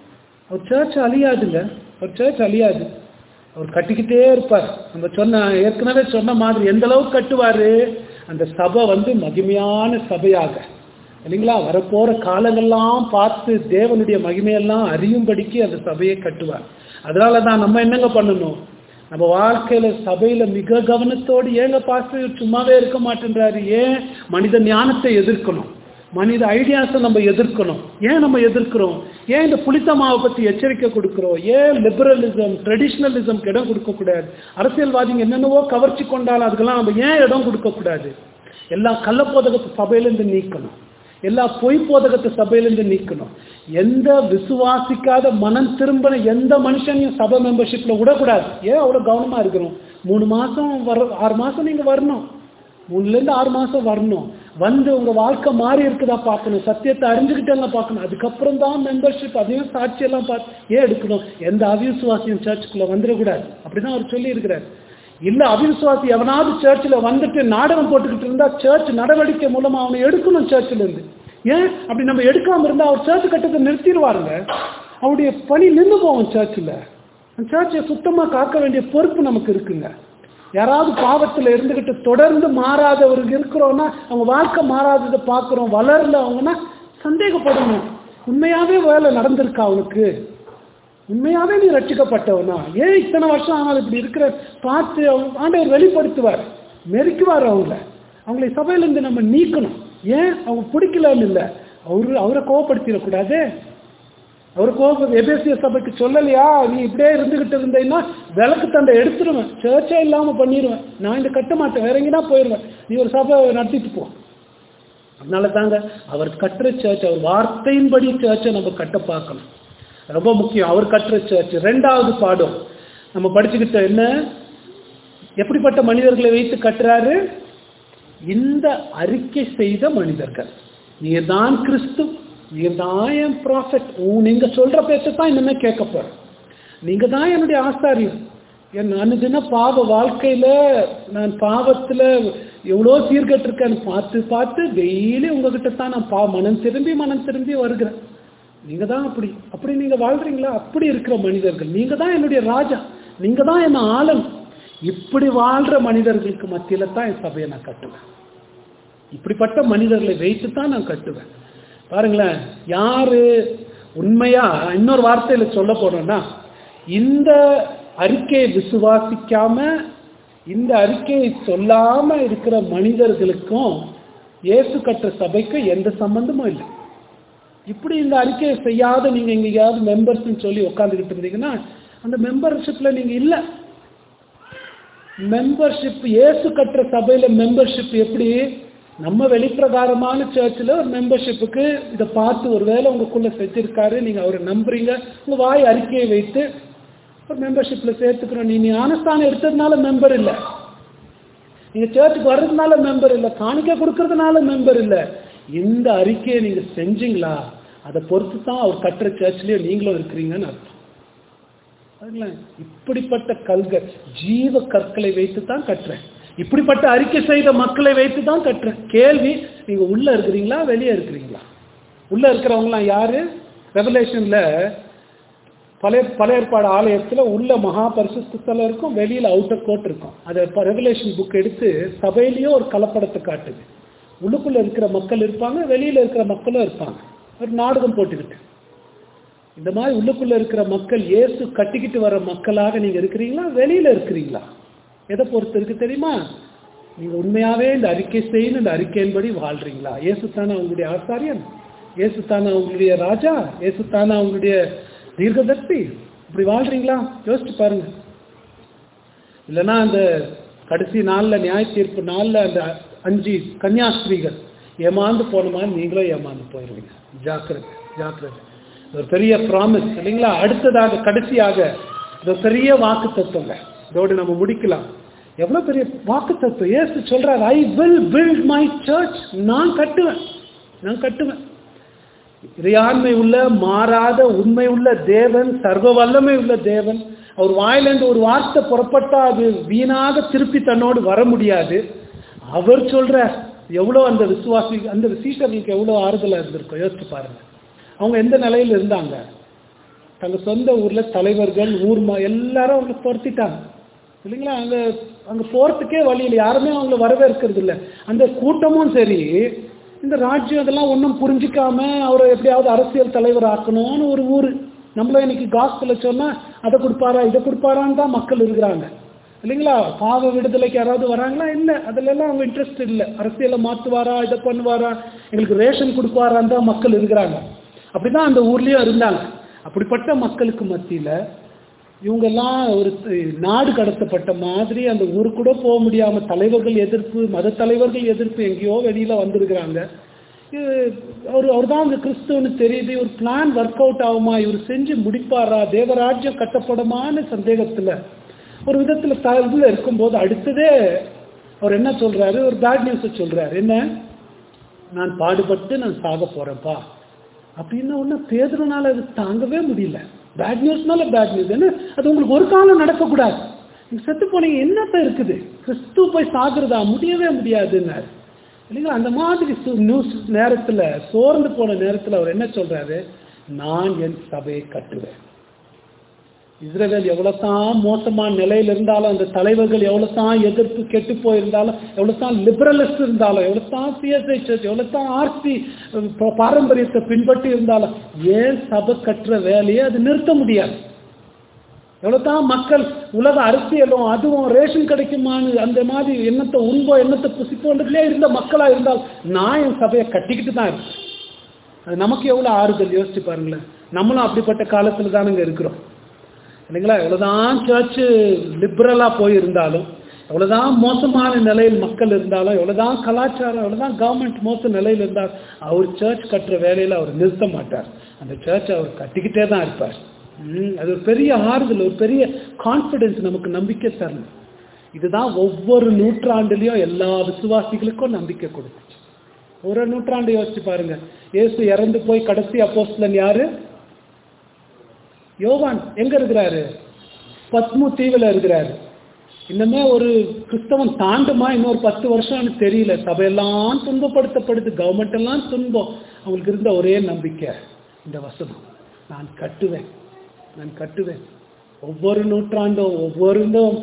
அவர் சர்ச் அழியாதுங்க, அவர் சர்ச் அழியாது, அவர் கட்டிக்கிட்டே இருப்பார். நம்ம சொன்ன ஏற்கனவே சொன்ன மாதிரி எந்த அளவுக்கு கட்டுவாரு, அந்த சபை வந்து மகிமையான சபையாக இல்லைங்களா, வரப்போற காலங்கள்லாம் பார்த்து தேவனுடைய மகிமையெல்லாம் அறியும்படிக்கு அந்த சபையை கட்டுவார். அதனால தான் நம்ம என்னங்க பண்ணணும், நம்ம வாழ்க்கையில சபையில மிக கவனத்தோடு, ஏங்க பாஸ்டர் சும்மாவே இருக்க மாட்டேன்றாரு, ஏன் மனித ஞானத்தை எதிர்க்கணும், மனித ஐடியாஸை நம்ம எதிர்க்கணும், ஏன் நம்ம எதிர்க்கிறோம், ஏன் இந்த புளித்தமாவை பத்தி எச்சரிக்கை கொடுக்கிறோம், ஏன் லிபரலிசம் ட்ரெடிஷ்னலிசம்க்கு இடம் கொடுக்கக்கூடாது, அரசியல்வாதிங்க என்னென்னவோ கவர்ச்சி கொண்டாலும் அதுக்கெல்லாம் நம்ம ஏன் இடம் கொடுக்கக்கூடாது, எல்லா கள்ளப்போதகத்தை சபையிலேருந்து நீக்கணும், எல்லா பொய் போதகத்தை சபையிலேருந்து நீக்கணும், எந்த விசுவாசிக்காத மனம் திரும்பின எந்த மனுஷனையும் சபை மெம்பர்ஷிப்ல விடக்கூடாது. ஏன் அவ்வளோ கவனமா இருக்கிறோம், மூணு மாசம் வர ஆறு மாசம் நீங்க வரணும், மூணுலேருந்து ஆறு மாசம் வரணும், வந்து உங்க வாழ்க்கை மாறி இருக்குதா பார்க்கணும், சத்தியத்தை அறிஞ்சுக்கிட்டே பார்க்கணும், அதுக்கப்புறம் தான் மெம்பர்ஷிப், அதையும் சாட்சியெல்லாம் பார்த்து ஏன் எடுக்கணும். எந்த அவிசுவாசியும் சர்ச்சுக்குள்ள வந்துடக்கூடாது, அப்படிதான் அவர் சொல்லி இருக்கிறார். இல்ல அவிசுவாசி எவனாவது சர்ச்சில் வந்துட்டு நாடகம் போட்டுக்கிட்டு இருந்தா சர்ச் நடவடிக்கை மூலமா அவனை எடுக்கணும் சர்ச்சில் இருந்து. ஏன் அப்படி நம்ம எடுக்காம இருந்தா அவர் சர்ச் கட்டத்தை நிறுத்திடுவாருங்க, அவருடைய பணி நின்று போவோம் சர்ச்சில். அந்த சர்ச்சை சுத்தமா காக்க வேண்டிய பொறுப்பு நமக்கு இருக்குங்க. யாராவது பாவத்தில் இருந்துகிட்டு தொடர்ந்து மாறாதவருக்கு இருக்கிறோம்னா, அவங்க வாழ்க்கை மாறாததை பார்க்குறோம், வளரல அவங்கன்னா சந்தேகப்படணும், உண்மையாவே வேலை நடந்திருக்கா அவனுக்கு, உண்மையாவே நீ ரட்சிக்கப்பட்டவனா, ஏன் இத்தனை வருஷம் ஆனால் இப்படி இருக்கிற பார்த்து அவங்க ஆண்டவர் வெளிப்படுத்துவார், மெருக்குவார் அவங்கள, அவங்களை சபையிலேருந்து நம்ம நீக்கணும். ஏன் அவங்க பிடிக்கலன்னு இல்லை, அவரு அவரை கோவப்படுத்திடக்கூடாது, அவரு கோபம் எபேசிய சபைக்கு சொல்லலையா, நீ இப்படியே இருந்துகிட்டு இருந்தேன்னா விளக்கு தண்டை எடுத்துருவேன், சர்ச்சே இல்லாம பண்ணிடுவேன், நான் இந்த கட்ட மாட்டேன், வேற எங்கன்னா போயிடுவேன், நீ ஒரு சபை நடத்திட்டு போ. அதனால தாங்க அவர் கட்டுற சர்ச், அவர் வார்த்தையின்படி சர்ச்சை நம்ம கட்ட பார்க்கணும், ரொம்ப முக்கியம். அவர் கட்டுற சர்ச். ரெண்டாவது பாடம் நம்ம படிச்சுக்கிட்ட என்ன, எப்படிப்பட்ட மனிதர்களை வைத்து கட்டுறாரு, இந்த அறிக்கை செய்த மனிதர்கள், நீர் தான் கிறிஸ்து, நீர் தான் என் ப்ராஃபெட், நீங்க சொல்ற பேச்சத்தான் இன்னுமே கேட்க போறேன், நீங்க தான் என்னுடைய ஆசாரியர், என் அனுதின பாவ வாழ்க்கையில நான் பாவத்துல எவ்வளோ சீர்கட்டு இருக்கேன்னு பார்த்து பார்த்து டெய்லி உங்ககிட்ட தான் நான் பா மனம் திரும்பி மனம் திரும்பி வருகிறேன், நீங்க தான் அப்படி அப்படி நீங்க வாழ்றீங்களா, அப்படி இருக்கிற மனிதர்கள், நீங்க தான் என்னுடைய ராஜா, நீங்க தான் என்ன ஆளன், இப்படி வாழ்ற மனிதர்களுக்கு மத்தியில தான் என் சபையை நான் கட்டுவேன், இப்படிப்பட்ட மனிதர்களை வைத்து தான் நான் கட்டுவேன். பாருங்களேன், யாரு உண்மையா, இன்னொரு வார்த்தையில சொல்ல போனோம்னா, இந்த அறிக்கையை விசுவாசிக்காம இந்த அறிக்கையை சொல்லாம இருக்கிற மனிதர்களுக்கும் இயேசு கட்டுற சபைக்கும் எந்த சம்பந்தமும் இல்லை. இப்படி இந்த அறிக்கையை செய்யாத நீங்க எங்கேயாவது மெம்பர்ஸ் சொல்லி உட்காந்துக்கிட்டு இருந்தீங்கன்னா அந்த மெம்பர்ஷிப்ல நீங்க இல்ல. மெம்பர்ஷிப் இயேசு கட்டுற சபையில மெம்பர்ஷிப் எப்படி, நம்ம வெளிப்பிரகாரமான சர்ச்சில் ஒரு மெம்பர்ஷிப்புக்கு இதை பார்த்து ஒருவேளை உங்களுக்குள்ள செஞ்சிருக்காரு, நீங்க அவரை நம்புறீங்க, உங்க வாய் அறிக்கையை வைத்து ஒரு மெம்பர்ஷிப்ல சேர்த்துக்கிறோம். நீ ஞானஸ்தானம் எடுத்ததுனால மெம்பர் இல்லை, நீங்க சர்ச்சுக்கு வர்றதுனால மெம்பர் இல்லை, காணிக்கை கொடுக்கறதுனால மெம்பர் இல்லை. இந்த அறிக்கையை நீங்க செஞ்சீங்களா, அதை பொறுத்து தான் அவர் கட்டுற சர்ச்லயே நீங்களும் இருக்கிறீங்கன்னு அர்த்தம். இப்படிப்பட்ட கல்கள் ஜீவ கற்களை வைத்து தான் கட்டுறேன், இப்படிப்பட்ட அறிக்கை செய்த மக்களை வைத்து தான் கட்டுறேன். கேள்வி, நீங்க உள்ள இருக்கிறீங்களா வெளியே இருக்கிறீங்களா? உள்ள இருக்கிறவங்களாம் யாரு? ரெவலேஷன்ல பழைய பழைய ஏற்பாடு ஆலயத்துல உள்ள மகா பரிசுத்த ஸ்தலம் இருக்கும், வெளியில அவுட்டர் கோட் இருக்கும். அதை ரெவலேஷன் புக் எடுத்து சபையிலேயே ஒரு கலப்படத்தை காட்டுது. உள்ளுக்குள்ள இருக்கிற மக்கள் இருப்பாங்க, வெளியில இருக்கிற மக்களும் இருப்பாங்க, ஒரு நாடகம் போட்டுக்கிட்டு. இந்த மாதிரி உள்ளுக்குள்ள இருக்கிற மக்கள் இயேசு கட்டிக்கிட்டு வர மக்களாக நீங்க இருக்கிறீங்களா வெளியில இருக்கிறீங்களா? எதை பொறுத்து இருக்கு தெரியுமா? நீங்க உண்மையாவே இந்த அறிக்கை செய்யணும், இந்த அறிக்கையின்படி வாழ்றீங்களா? இயேசு தானே அவங்களுடைய ஆசாரியன், இயேசு தானே அவங்களுடைய ராஜா, இயேசு தானே அவங்களுடைய தீர்க்கதர்சி. இப்படி வாழ்றீங்களா? யோசிச்சு பாருங்க. இல்லைன்னா அந்த கடைசி நாள்ல நியாய தீர்ப்பு நாள்ல அந்த அஞ்சு கன்னியாஸ்திரிகள் ஏமாந்து போனமான்னு நீங்களும் ஏமாந்து போயிருவீங்க. ஜாக்கிரதை ஜாக்கிரதை. ஒரு பெரிய ப்ராமிஸ் இல்லைங்களா? அடுத்ததாக கடைசியாக ஒரு பெரிய வாக்கு தத்துவங்க, இதோடு நம்ம முடிக்கலாம். எவ்வளவு பெரிய வாக்கு தத்துவம்! இயேசு சொல்றாரு, I will build my church, நான் கட்டுவேன், நான் கட்டுவேன். இறையாண்மை உள்ள மாறாத உண்மை உள்ள தேவன், சர்வ வல்லமை உள்ள தேவன். அவர் வாயிலிருந்து ஒரு வார்த்தை புறப்பட்டா அது வீணாக திருப்பி தன்னோடு வர முடியாது. அவர் சொல்ற எவ்வளோ அந்த விசுவாசி அந்த சீஷர்களுக்கு எவ்வளோ ஆறுதலா இருந்திருக்கும். யோசிச்சு பாருங்க, அவங்க எந்த நிலையில இருந்தாங்க. தங்க சொந்த ஊர்ல தலைவர்கள் ஊர் எல்லாரும் அவங்களை துரத்திட்டாங்க இல்லைங்களா. அங்க அங்க போறதுக்கே வழி இல்லை, யாருமே அவங்களை வரவேற்கிறது இல்லை. அந்த கூட்டமும் சரி, இந்த ராஜ்யம் அதெல்லாம் ஒன்றும் புரிஞ்சிக்காம அவரை எப்படியாவது அரசியல் தலைவர் ஆக்கணும்னு ஒரு ஊர். நம்மள இன்னைக்கு காஸ்பல சொன்னா அதை கொடுப்பாரா இதை கொடுப்பாரான்னு தான் மக்கள் இருக்கிறாங்க இல்லைங்களா. பாவ விடுதலைக்கு யாராவது வராங்களா? இல்லை, அதுல எல்லாம் அவங்க இன்ட்ரெஸ்ட் இல்லை. அரசியலை மாற்றுவாரா, இதை பண்ணுவாரா, எங்களுக்கு ரேஷன் கொடுப்பாரான்னு தான் மக்கள் இருக்கிறாங்க. அப்படிதான் அந்த ஊர்லயும் இருந்தாங்க. அப்படிப்பட்ட மக்களுக்கு மத்தியில இவங்கெல்லாம் ஒரு நாடு கடத்தப்பட்ட மாதிரி அந்த ஊரு கூட போக முடியாம தலைவர்கள் எதிர்ப்பு, மத தலைவர்கள் எதிர்ப்பு, எங்கேயோ வெளியில வந்திருக்கிறாங்க. அவர் அவர் தான் அந்த கிறிஸ்துவனு தெரியுது. ஒரு பிளான் ஒர்க் அவுட் ஆகுமா, இவர் செஞ்சு முடிப்பாரா, தேவராஜ்யம் கட்டப்படுமான சந்தேகத்துல ஒரு விதத்துல தகுதியில் இருக்கும்போது அடுத்ததே அவர் என்ன சொல்றாரு, ஒரு பேட் நியூஸ் சொல்றாரு. என்ன, நான் பாடுபட்டு நான் சாக போறேன்ப்பா அப்படின்னா ஒன்னும் பேதுருனால அது தாங்கவே முடியல. பேட் நியூஸ்னால பேட் நியூஸ் என்ன, அது உங்களுக்கு ஒரு காலம் நடக்கக்கூடாது. நீங்க செத்து போனீங்க என்னத்த இருக்குது, கிறிஸ்து போய் சாகுறதா, முடியவே முடியாதுன்னாரு இல்லைங்களா. அந்த மாதிரி நியூஸ் நேரத்துல, சோர்ந்து போன நேரத்துல அவர் என்ன சொல்றாரு, நான் என் சபையை கட்டுவேன். இஸ்ரவேல் எவ்வளவுதான் மோசமான நிலையில இருந்தாலும், அந்த தலைவர்கள் எவ்வளவுதான் எதிர்ப்பு கெட்டு போயிருந்தாலும், எவ்வளவுதான் லிபரலிஸ்ட் இருந்தாலும், எவ்வளவுதான் சிஎஸ்ஐ சர்ச், எவ்வளவுதான் ஆர்சி பாரம்பரியத்தை பின்பற்றி இருந்தாலும், ஏன் சபை கட்டுற வேலையை அது நிறுத்த முடியாது. எவ்வளவுதான் மக்கள் உலக அரசியலும் அதுவும் ரேஷன் கிடைக்குமான்னு அந்த மாதிரி எண்ணத்தை உண்போ எண்ணத்தை புசிப்போன்றதுலே இருந்த மக்களா இருந்தால் நான் என் சபையை கட்டிக்கிட்டு தான் இருக்கேன். அது நமக்கு எவ்வளவு ஆறுதல் யோசிச்சு பாருங்களேன். நம்மளும் அப்படிப்பட்ட காலத்துல தானுங்க இருக்கிறோம் இல்லைங்களா. எவ்வளவுதான் சர்ச்சு லிபரலா போயிருந்தாலும், எவ்வளவுதான் மோசமான நிலையில் மக்கள் இருந்தாலும், எவ்வளவுதான் கலாச்சாரம், எவ்வளவுதான் கவர்மெண்ட் மோச நிலையில் இருந்தாலும், அவர் சர்ச் கட்டுற வேலையில அவர் நிறுத்த மாட்டார். அந்த சர்ச் அவர் கட்டிக்கிட்டே தான் இருப்பார். அது ஒரு பெரிய ஆறுதல், ஒரு பெரிய கான்பிடன்ஸ், நமக்கு நம்பிக்கை தரணும். இதுதான் ஒவ்வொரு நூற்றாண்டுலயும் எல்லா விசுவாசிகளுக்கும் நம்பிக்கை கொடுத்துச்சு. ஒரு நூற்றாண்டு யோசிச்சு பாருங்க. இயேசு இறந்து போய் கடைசி அப்போஸ்தலன் யாரு? யோவான். எங்க இருக்கிறாரு? பத்மு தீவுல இருக்கிறாரு. இன்னுமே ஒரு கிறிஸ்தவன் தாண்டுமா இன்னொரு பத்து வருஷம்னு தெரியல. சபையெல்லாம் துன்பப்படுத்தப்படுது, கவர்மெண்ட் எல்லாம் துன்பம். அவங்களுக்கு இருந்த ஒரே நம்பிக்கை இந்த வசனம், நான் கட்டுவேன், நான் கட்டுவேன். ஒவ்வொரு நூற்றாண்டும் ஒவ்வொரு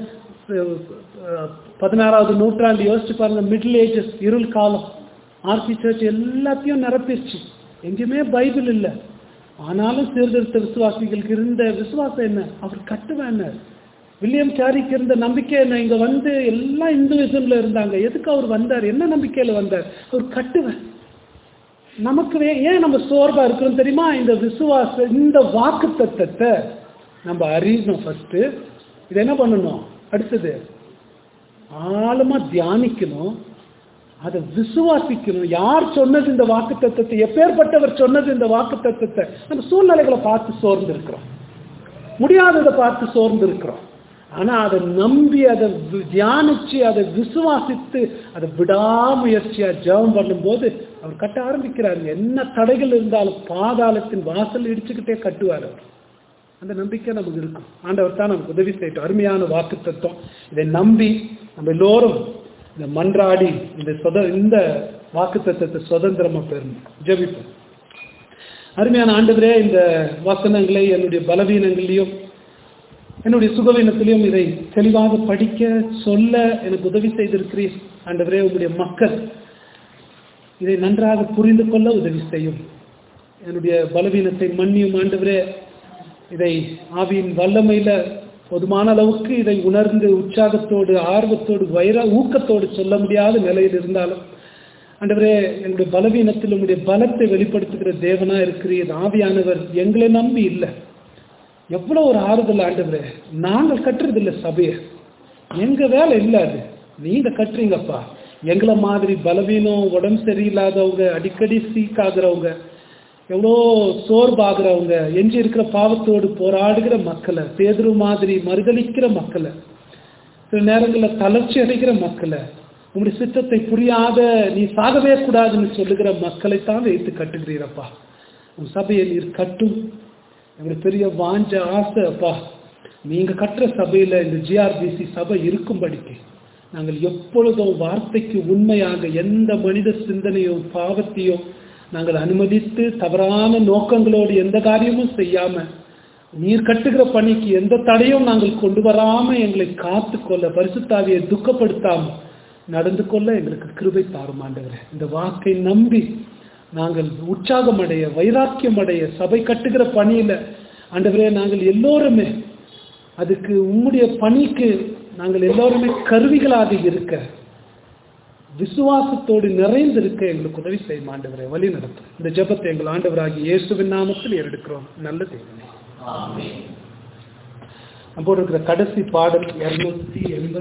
பதினாறாவது நூற்றாண்டு யோசிச்சு பாருங்க. மிடில் ஏஜஸ், இருள் காலம், ஆர்சி சர்ச் எல்லாத்தையும் நிரப்பிடுச்சு. எங்கேயுமே பைபிள் இல்லை. ஆனாலும் சீர்திருத்த விசுவாசிகளுக்கு இருந்த விசுவாசம் என்ன, அவர் கட்டுவேன். வில்லியம் கேரிக்கு இருந்த நம்பிக்கை என்ன, இங்க வந்து எல்லாம் இந்துவிசம்ல இருந்தாங்க, எதுக்கு அவர் வந்தார், என்ன நம்பிக்கையில வந்தார், அவர் கட்டுவேன். நமக்கு ஏன் நம்ம சோர்வா இருக்கிறோம் தெரியுமா? இந்த விசுவாச இந்த வாக்கு தத்தத்தை நம்ம அறியணும். ஃபர்ஸ்ட் இது என்ன பண்ணணும், அடுத்தது ஆழமா தியானிக்கணும், அதை விசுவாசிக்கணும். யார் சொன்னது இந்த வாக்கு தத்துவத்தை, எப்பேற்பட்டவர் சொன்னது இந்த வாக்கு தத்துவத்தை? நம்ம சூழ்நிலைகளை பார்த்து சோர்ந்து இருக்கிறோம், முடியாததை பார்த்து சோர்ந்து இருக்கிறோம். ஆனா அதை நம்பி, அதை தியானிச்சு, அதை விசுவாசித்து, அதை விடாமுயற்சியா ஜெபம் பண்ணும் போது அவர் கட்ட ஆரம்பிக்கிறாரு. என்ன தடைகள் இருந்தாலும் பாதாளத்தின் வாசல் இடிச்சுக்கிட்டே கட்டுவார் அவர். அந்த நம்பிக்கை நமக்கு இருக்கும். ஆண்டவர் தான் நமக்கு உதவி செய்யட்டும். அருமையான வாக்கு தத்துவம். இதை நம்பி நம்ம எல்லோரும் இந்த மன்றாடி இந்த சொத இந்த வாக்கு தத்துவத்தை சுதந்திரமா பெறணும். ஜெபிப்போம். அருமையான ஆண்டவரே, இந்த வசனங்களை என்னுடைய பலவீனங்களிலும் என்னுடைய சுகவீனத்திலையும் இதை தெளிவாக படிக்க சொல்ல எனக்கு உதவி செய்திருக்கிறீர். ஆண்டவரே, உங்களுடைய மக்கள் இதை நன்றாக புரிந்து கொள்ள உதவி செய்யும். என்னுடைய பலவீனத்தை மன்னியும் ஆண்டவரே. இதை ஆவியின் வல்லமையில போதுமான அளவுக்கு இதை உணர்ந்து உற்சாகத்தோடு, ஆர்வத்தோடு, வைர ஊக்கத்தோடு சொல்ல முடியாத நிலையில் இருந்தாலும் ஆண்டவரே, எங்களுடைய பலவீனத்தில் உங்களுடைய பலத்தை வெளிப்படுத்துகிற தேவனா இருக்கிறீர். ஆவியானவர் எங்களை நம்பி இல்லை. எவ்வளவு ஒரு ஆறுதல் ஆண்டவரே. நாங்கள் கட்டுறது இல்லை சபையை, எங்க வேலை இல்லை, அது நீங்க கட்டுறீங்கப்பா. எங்களை மாதிரி பலவீனம், உடம்பு சரியில்லாதவங்க, அடிக்கடி சீக் ஆகுறவங்க, எவ்வளோ சோர்வாகிறவங்க, எஞ்சி இருக்கிற பாவத்தோடு போராடுகிற மக்களை, பேதுரு மாதிரி மறுதளிக்கிற மக்களை, சில நேரங்களில் தளர்ச்சி அடைகிற மக்களை, உங்களுடைய சித்தத்தை புரியாத நீ சாகவே கூடாதுன்னு சொல்லுகிற மக்களைத்தான் வைத்து கட்டுகிறீரப்பா. உன் சபையை நீர் கட்டும். எங்களுடைய பெரிய வாஞ்ச ஆசை அப்பா, நீங்க கட்டுற சபையில இந்த ஜிஆர்பிசி சபை இருக்கும்படிக்கு நாங்கள் எப்பொழுதும் வார்த்தைக்கு உண்மையாக எந்த மனித சிந்தனையும் பாவத்தையும் நாங்கள் அனுமதித்து தவறான நோக்கங்களோடு எந்த காரியமும் செய்யாம நீர் கட்டுகிற பணிக்கு எந்த தடையும் நாங்கள் கொண்டு வராம எங்களை காத்து கொள்ள, பரிசுத்தாவியை துக்கப்படுத்தாம நடந்து கொள்ள எங்களுக்கு கிருபை தாரும் ஆண்டவரே. இந்த வாக்கை நம்பி நாங்கள் உற்சாகம் அடைய, வைராக்கியம் அடைய, சபை கட்டுகிற பணியில ஆண்டவரே நாங்கள் எல்லோருமே அதுக்கு உம்முடைய பணிக்கு நாங்கள் எல்லோருமே கருவிகளாக இருக்க, விசுவாசத்தோடு நிறைந்திருக்க எங்களுக்கு உதவி செய்யும் ஆண்டவரே. வழி நடத்தும். இந்த ஜெபத்தை எங்கள் ஆண்டவராகிய இயேசுவின் நாமத்தில் எடுக்கிறோம். நல்ல தேவனே. ஆமென். நம்ம இருக்கிற கடைசி பாடல் இருநூற்றி எண்பது